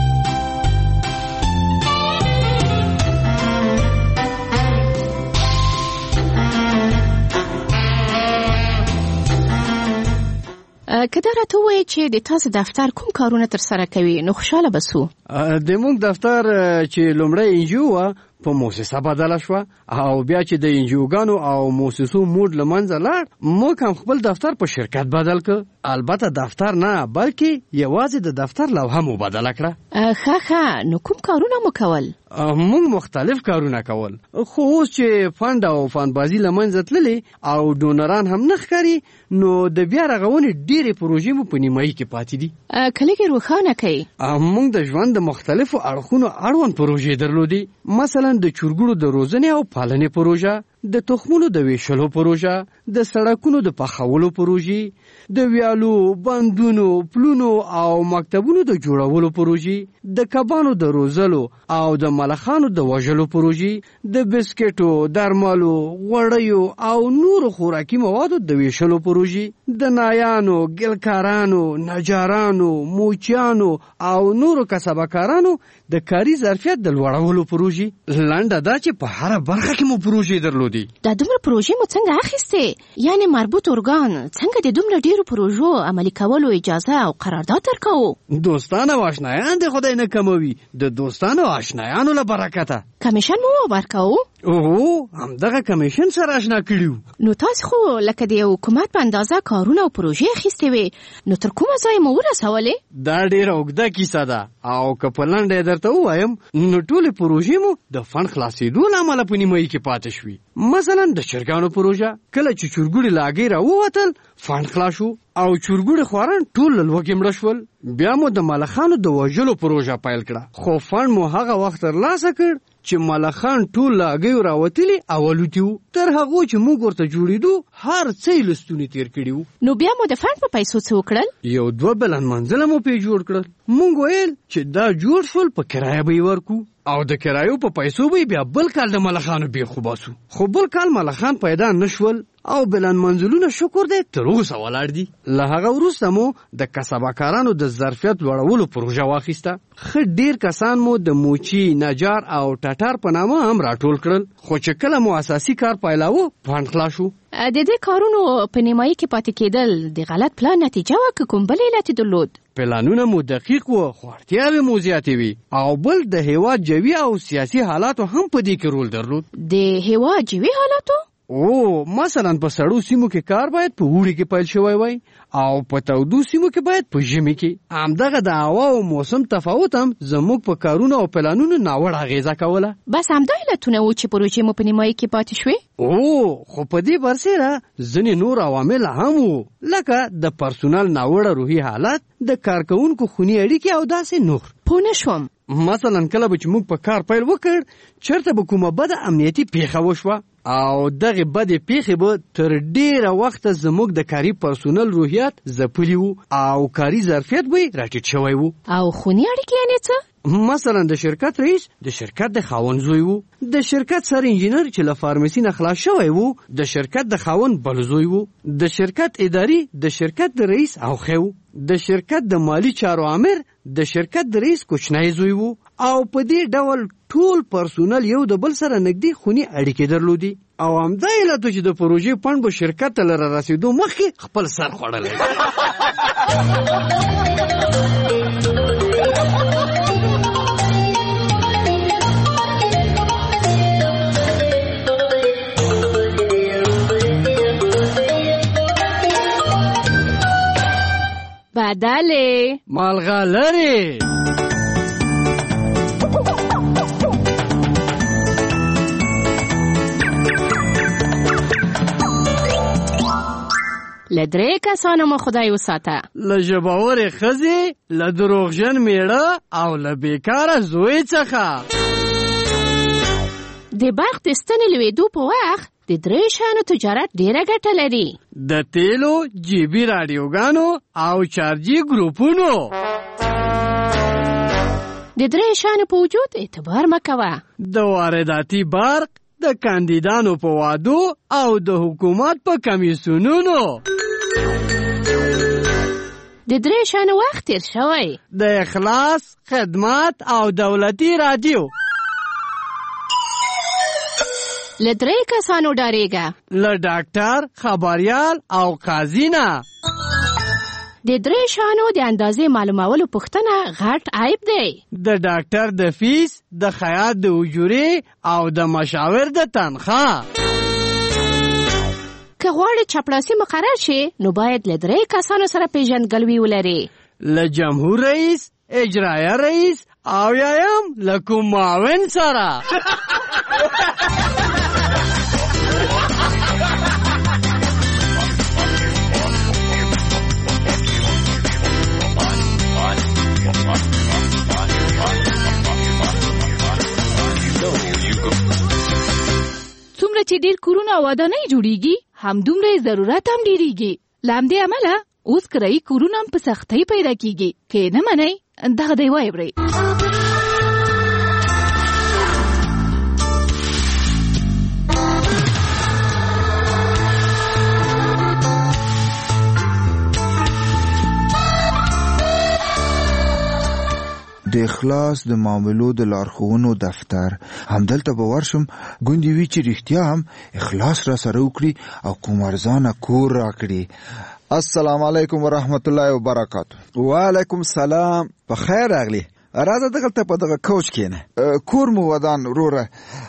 Speaker 22: که دا راته ووایې چې د تاسو دفتر کوم کارونه ترسره کوي نو خوشحاله به سو.
Speaker 20: د موږ دفتر چې لومړی انجیو وه په موسسه بدله شوه او بیا چې د انجیوګانو او موسسو موډ له منځه لاړ موږ هم خپل دفتر په شرکت بدل کړ. البته دفتر نه بلکې یوازې د دفتر لوحه مو بدله کړه.
Speaker 22: ښه ښه نو کوم کارونه مو کول؟
Speaker 20: موږ مختلف کارونه کول خو اوس چې فند او فندبازي له منځه تللې او ډونران هم نه ښکاري نو د بیا رغونې ډېرې پروژې مو په نیمایي کې پاتې دي.
Speaker 22: که لږې روښانه کوي.
Speaker 20: موږ د ژوند د مختلفو اړخونو اړوند پروژې درلودې. مثلا د چرګوړو د روزنې او پالنې پروژه، د تخمونو د ویشلو پروژه، د سړکونو د پخولو پروژې، د ویالو، بندونو، پلونو او مکتبونو د جوړولو پروژې، د کبانو د روزلو او د ملخانو د وژلو پروژې، د بسکټو، درملو، غوړیو او نورو خوراکي موادو د ویشلو پروژې، د نایانو، ګلکارانو، نجارانو، موچیانو او نورو کسبکارانو د کاري ظرفیت د لوړولو پروژې. لنډه دا چې په هر برخه کې مو پروژې درلودې.
Speaker 22: دا دومره پروژې مو څنګه اخیستې؟ یعنی مربوط ارګان څنګه د دومره ډیرو پروژو عملي کولو اجازه او قرارداد درکوو؟
Speaker 20: دوستان او آشنایان د خدای نه کموي. د دوستانو او آشنایانو له برکته
Speaker 22: کمیشن مو ورکوو.
Speaker 20: اوه همدغه کمیشن سره آشنا کړیو.
Speaker 22: نو تاسو خو لکه د یو حکومت په اندازه کارونه او پروژې اخیستې وې نو تر کومه ځای مو ورسولې؟
Speaker 20: دا ډیره اوږده کیسه ده او که په لنډه درته ووایم نو ټولې پروژې مو د فند خلاصېدو له امله په نیمایي کې پاتې شوي. مثلا د چرګانو پروژه کله چې چرګوړي له هګۍ راووتل فند خلاص شو او چرګوړي خواران ټول له لوږې مړه شول. بیا مو د ملخانو د وژلو پروژه پیل کړه خو فند مو هغه وخت ترلاسه کړ چې ملخان ټول له هګیو راوتلي او الوتي وو. تر هغو چې موږ ورته جوړېدو هر څه یې له ستوني تېر کړي وو.
Speaker 22: نو بیا مو د فند په پیسو څه وکړل؟
Speaker 20: یو دوه بلند منزله مو پې جوړ کړل. موږ ویل چې دا جوړ شول په کرایه به یې ورکو او د کرایو په پیسو به بیا بل کال د ملخانو بیخو باسو. خو بل کال ملخان پیدا نشول او بلند منزلونه شکر دی تر اوسه ولاړ دي. له هغه وروسته مو د کسبکارانو د ظرفیت لوړولو پروژه واخیسته. ښه ډېر کسان مو د موچي، نجار او ټټر په نامه هم راټول کړل. خو چې کله مو اساسي کار پیلاوه فند خلاص شو.
Speaker 22: د دې کارونو په نیمایي کې پاتې کېدل د غلط پلان نتیجه وه که کوم بل علت درلود؟
Speaker 20: پلانونه مو دقیق وو خو اړتیاوې مو زیاتې وي او بل د هیواد جوي او سیاسي حالاتو هم په دې کې رول درلود.
Speaker 22: د هیواد جوي حالاتو؟
Speaker 20: او مثلا په سړو سیمو کې کار باید په اوړي کې پیل شوی وای او په تودو سیمو کې باید په ژمي کې. همدغه د هوا او موسم تفاوت هم زموږ په کارونو او پلانونو ناوړه اغیزه کوله.
Speaker 22: بس همدا علتونه و چې پروژې مو په نیمایي کې پاتې شوې.
Speaker 20: او خو په دې برسېره ځینې نور عوامل هم وو، لکه د پرسونل ناوړه روحي حالت، د کارکوونکو خوني اړیکې او داسې نور.
Speaker 22: پوه نه شوم.
Speaker 20: مثلا کله به چې موږ په کار پیل وکړ چېرته به کومه بده امنیتي پیښه وشوه او دغه بدې پیښې به تر ډیره وخته زموږ د کاري پرسونل روحیات ځپلي وو او کاري ظرفیت به یې راټیټ شوی وو.
Speaker 22: او خوني اړیکې یعنې څه؟
Speaker 20: مثلا د شرکت رئیس د شرکت د خاوند زوی وو، د شرکت سر انجینر چې له فارمسي نه خلاص شوی وو د شرکت د خاوند بل زوی وو، د شرکت اداري د شرکت د رئیس اخوی وو، د شرکت د مالی چارو امر د شرکت د رئیس کوچنی زوی وو. او په دې ډول ټول پرسونل یو د بل سره نږدې خوني اړیکې درلودي او همدا علت چې د پروژې فنډ به شرکت ته لره رسیدو مخکې خپل سر خوړلی.
Speaker 22: بدله
Speaker 20: مالغلره
Speaker 22: لدرې کسانو مو خدای وساته،
Speaker 20: له ژباورې ښځې، له دروغجن میړه او له بیکاره زوی څخه.
Speaker 22: د برق د ستنې لوېدو په وخت د درې شیانو تجارت ډېره ګټه لري.
Speaker 20: د تیلو، جیبي راډیوګانو او چارجي ګروپونو.
Speaker 22: د درې شیانو په وجود اعتبار مه کوه.
Speaker 20: د وارداتي برق، د کاندیدانو په وعدو او د حکومت په کمیسیونونو.
Speaker 22: د درې شیانو وخت تیر شوی.
Speaker 20: د اخلاص، خدمت او دولتي رادیو.
Speaker 22: له درې کسانو ډارېږه.
Speaker 20: له ډاکټر، خبریال او قاضي نه.
Speaker 22: د درې شیانو د اندازې معلومولو پوښتنه غټ عیب دی.
Speaker 20: د ډاکټر د فیس، د خیاط د اجورې او د مشاور د تنخواه.
Speaker 22: که غواړې چپړاسي مقرر شي نو باید له درې کسانو سره پیژندګلوي ولري.
Speaker 20: له جمهور رئیس، اجرایه رئیس او یایم له کوم معاون سره.
Speaker 22: څومره چې ډېر کورونه او ودانۍ جوړیږي همدومره ضرورت هم ډېریږي. له همدې امله اوس کرایي کورونه هم په سختۍ پیدا کیږي. که نه منئ دغه دی واورئ.
Speaker 2: د اخلاص د معاملو د لارښوونو دفتر. همدلته به ورشم ګوندې وي چې رښتیا هم اخلاص را سره وکړي او کوم ارزانه کور راکړي.
Speaker 12: السلام علیکم ورحمت الله وبرکاتو.
Speaker 2: وعلیکم سلام. په خیر راغلی. راځه دغلته په دغه کوچ کښېنه. کور مو ودان وروره.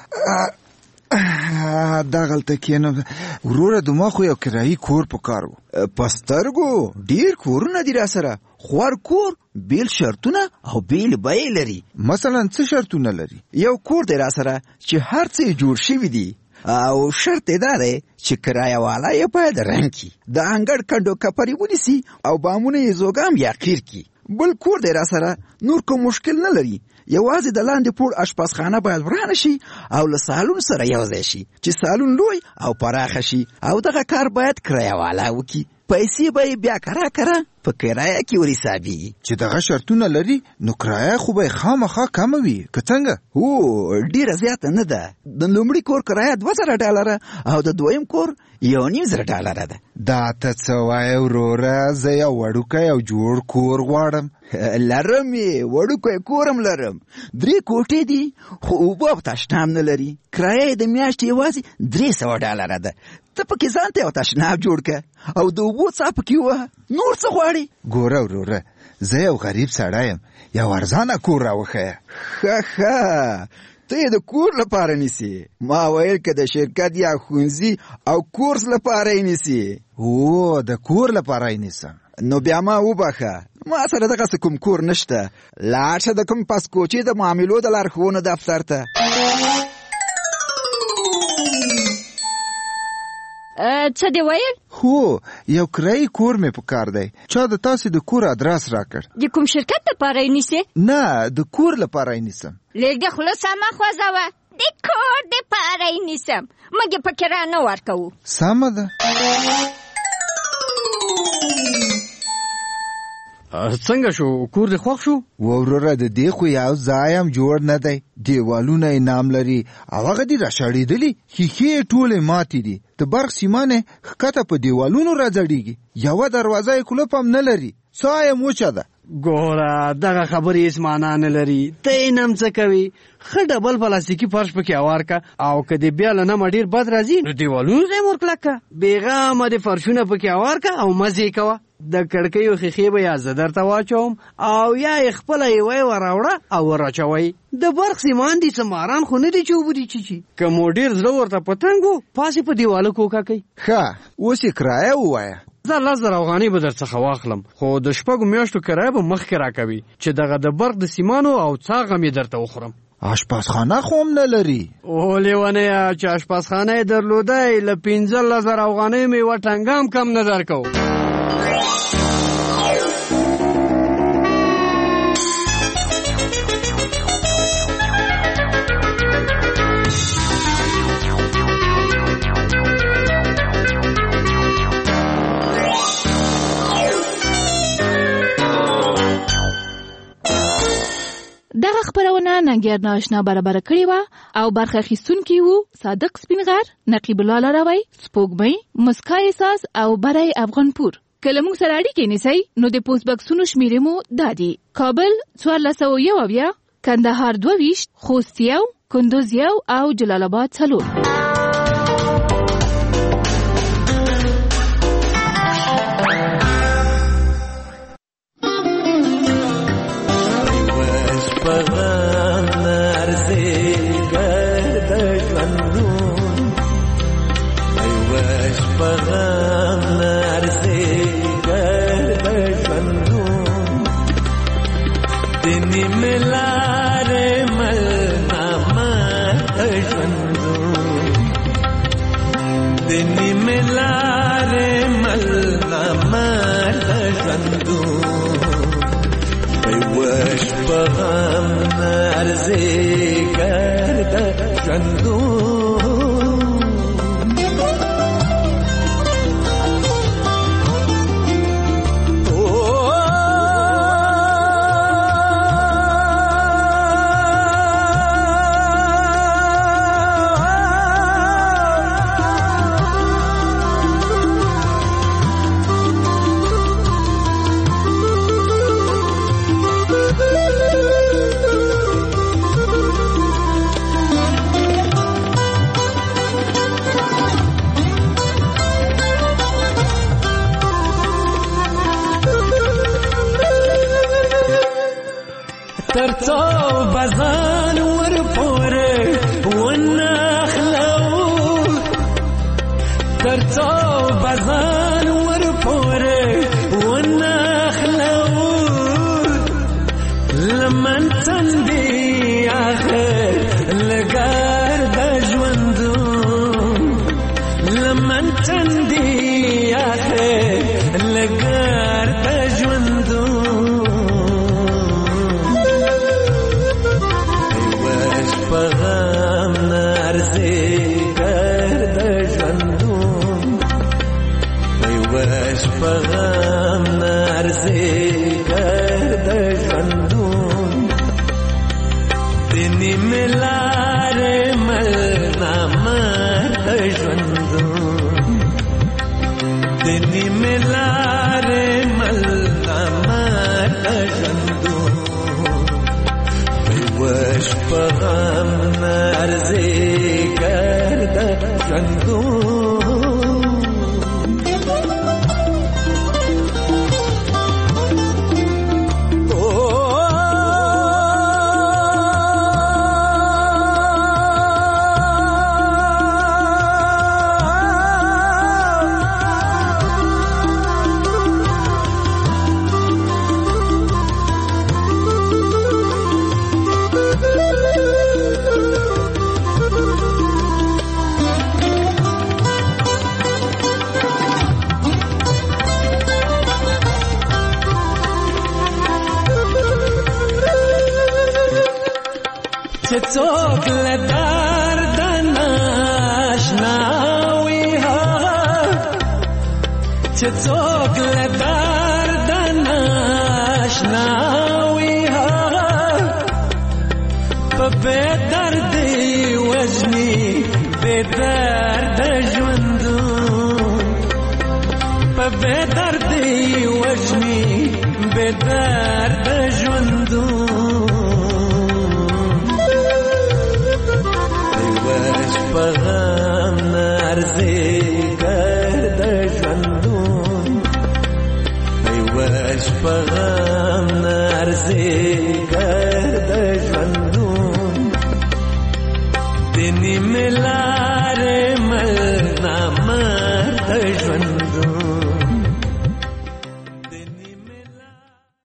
Speaker 2: دغلته کښېنم. وروره دما خو یو کرایي کور په کار و.
Speaker 12: په سترګو ډېر کورونه دي را سره. خوار کور بیل شرطونه او بیل بیې لري.
Speaker 2: مثلا څه شرطونه لري؟
Speaker 12: یو کور دی را سره چې هر څه جوړ شوي دي او شرط یې دا دی چې کرایه والا یې باید رنګ کړي، د انګړ کنډو کپرې ونیسي او بامونه یې زوګام یا قیر کړي. بل کور دی را سره نور کوم مشکل نه لري، یوازې د لاندې پوړ اشپزخانه باید ورانه شي او له سالون سره یو ځای شي چې سالون لوی او پراخه شي او دغه کار باید کرایه والا وکړي. پیسې به یې بیا کرا کرا په کرایه کې ورحسابېږي.
Speaker 2: چې دغه شرطونه لري نو کرایه خو به یې خامخا کمه وي که څنګه؟
Speaker 12: هو ډېره زیاته نه ده. د لومړي کور کرایه دوه زره ډالره او د دویم کور یو نیم زره ډالره ده.
Speaker 2: دا ته څه وایې وروره؟ زه یو وړوکی او جوړ کور غواړم.
Speaker 12: لرم یې، وړوکی کور هم لرم. درې کوټې دي خو اوبه او تشناب نه لري. کرایه یې د میاشتې یوازې درې سوه ډالره ده. ته پکې ځان ته یو تشناب جوړ که او د اوبو څاه پکې ووهه. نور څه غواړې؟
Speaker 2: ګوره وروره، زه یو غریب سړی یم، یو ارزانه کور راوښیه.
Speaker 12: ښه ښه، ته د کور لپاره نیسی. ما ویل که د شرکت یا ښوونځي او کورس لپاره یې نیسی.
Speaker 2: او د کور لپاره یې نیسم.
Speaker 12: نو بیا ما وبخه، ما سره دغسې کوم کور نشته. لاړ شه د کوم پاسکوچي د معاملو د لارښوونو دفتر ته.
Speaker 1: څه دې ویل؟
Speaker 2: هو یو کرایي کور مې په کار دی. چا د تاسې د کور ادرس راکړ.
Speaker 1: د کوم شرکت لپاره یې نیسې؟
Speaker 2: نه، د کور لپاره یې نیسم.
Speaker 1: لږ د خوله سمه خوځوه. د کور دپاره یې نیسم، موږ یې پکې را نه ورکوو.
Speaker 2: سمه ده.
Speaker 20: څنګه شو، کور دې خوښ شو؟
Speaker 2: وروره د دې خو یو ځای هم جوړ نه دی. دیوالونه یې نام لري او هغه دي راشړېدلي. ښیښې یې ټولې ماتې دي. د برق سیمان یې ښکته په دیوالونو راځړېږي. یوه دروازه یې کلوپ هم نه لري. ساه یې موچه ده.
Speaker 20: ګوره دغه خبرې هېڅ معنا نه لري. ته یې نم څه کوي؟ ښه ډبل پلاستیکي فرش پکې هوار که، او که دې بیا له نمه ډېر بد راځي نو دیوالونو ځای ور کلک که. بېغمه دې فرشونه پکې هوار که او مزې یې کوه. د کړکیو ښیښې به یا زه درته واچوم او یا یې خپله یوه ور راوړه او ور اچوئ. د برق سیمان دي څه ماران خو نه دي چې اوبه دي چیچي. که مو ډېر زړه ورته په تنګ و، پاسې په دیواله کوکه کوئ.
Speaker 2: ښه، اوس یې کرایه ووایه.
Speaker 20: زه لس زره افغانۍ به در څخه واخلم، خو د شپږو میاشتو کرایه به مخکې راکوي چې دغه د برق د سیمانو او څاغ هم یې درته وخورم.
Speaker 2: اشپزخانه خو هم نه لري.
Speaker 20: او لیونیه، چې اشپزخانه یې درلودی له پنځلس زره افغانیو مې یوه ټنګه هم کم نه درکوو.
Speaker 22: دغه خبرونه ننګیار ناشنا برابر کړې وه او برخه اخیستونکي وو صادق سپینغر، نقیب الله لاروی، سپوږمۍ، مسکا احساس او بری افغانپور. که له موږ سره اړیکې نیسئ نو د پوسټ بکسونو شمیرې مو دا دي: کابل څوارلس سوه یو اویا، کندهار دوه ویشت، خوست یو، کندوز یو او جلال آباد څلور.
Speaker 4: چې څوک له درد ناشنا وي چې څوک له درد ناشنا وي په بې دردي وژني بې درده ژوندون په بې دردي وژني بې درده ژوندون په غم نارځي ګرده ژوندون وش په غم نارځي ګرده ژوندون د نیمې لارې مل نامرده ژوندون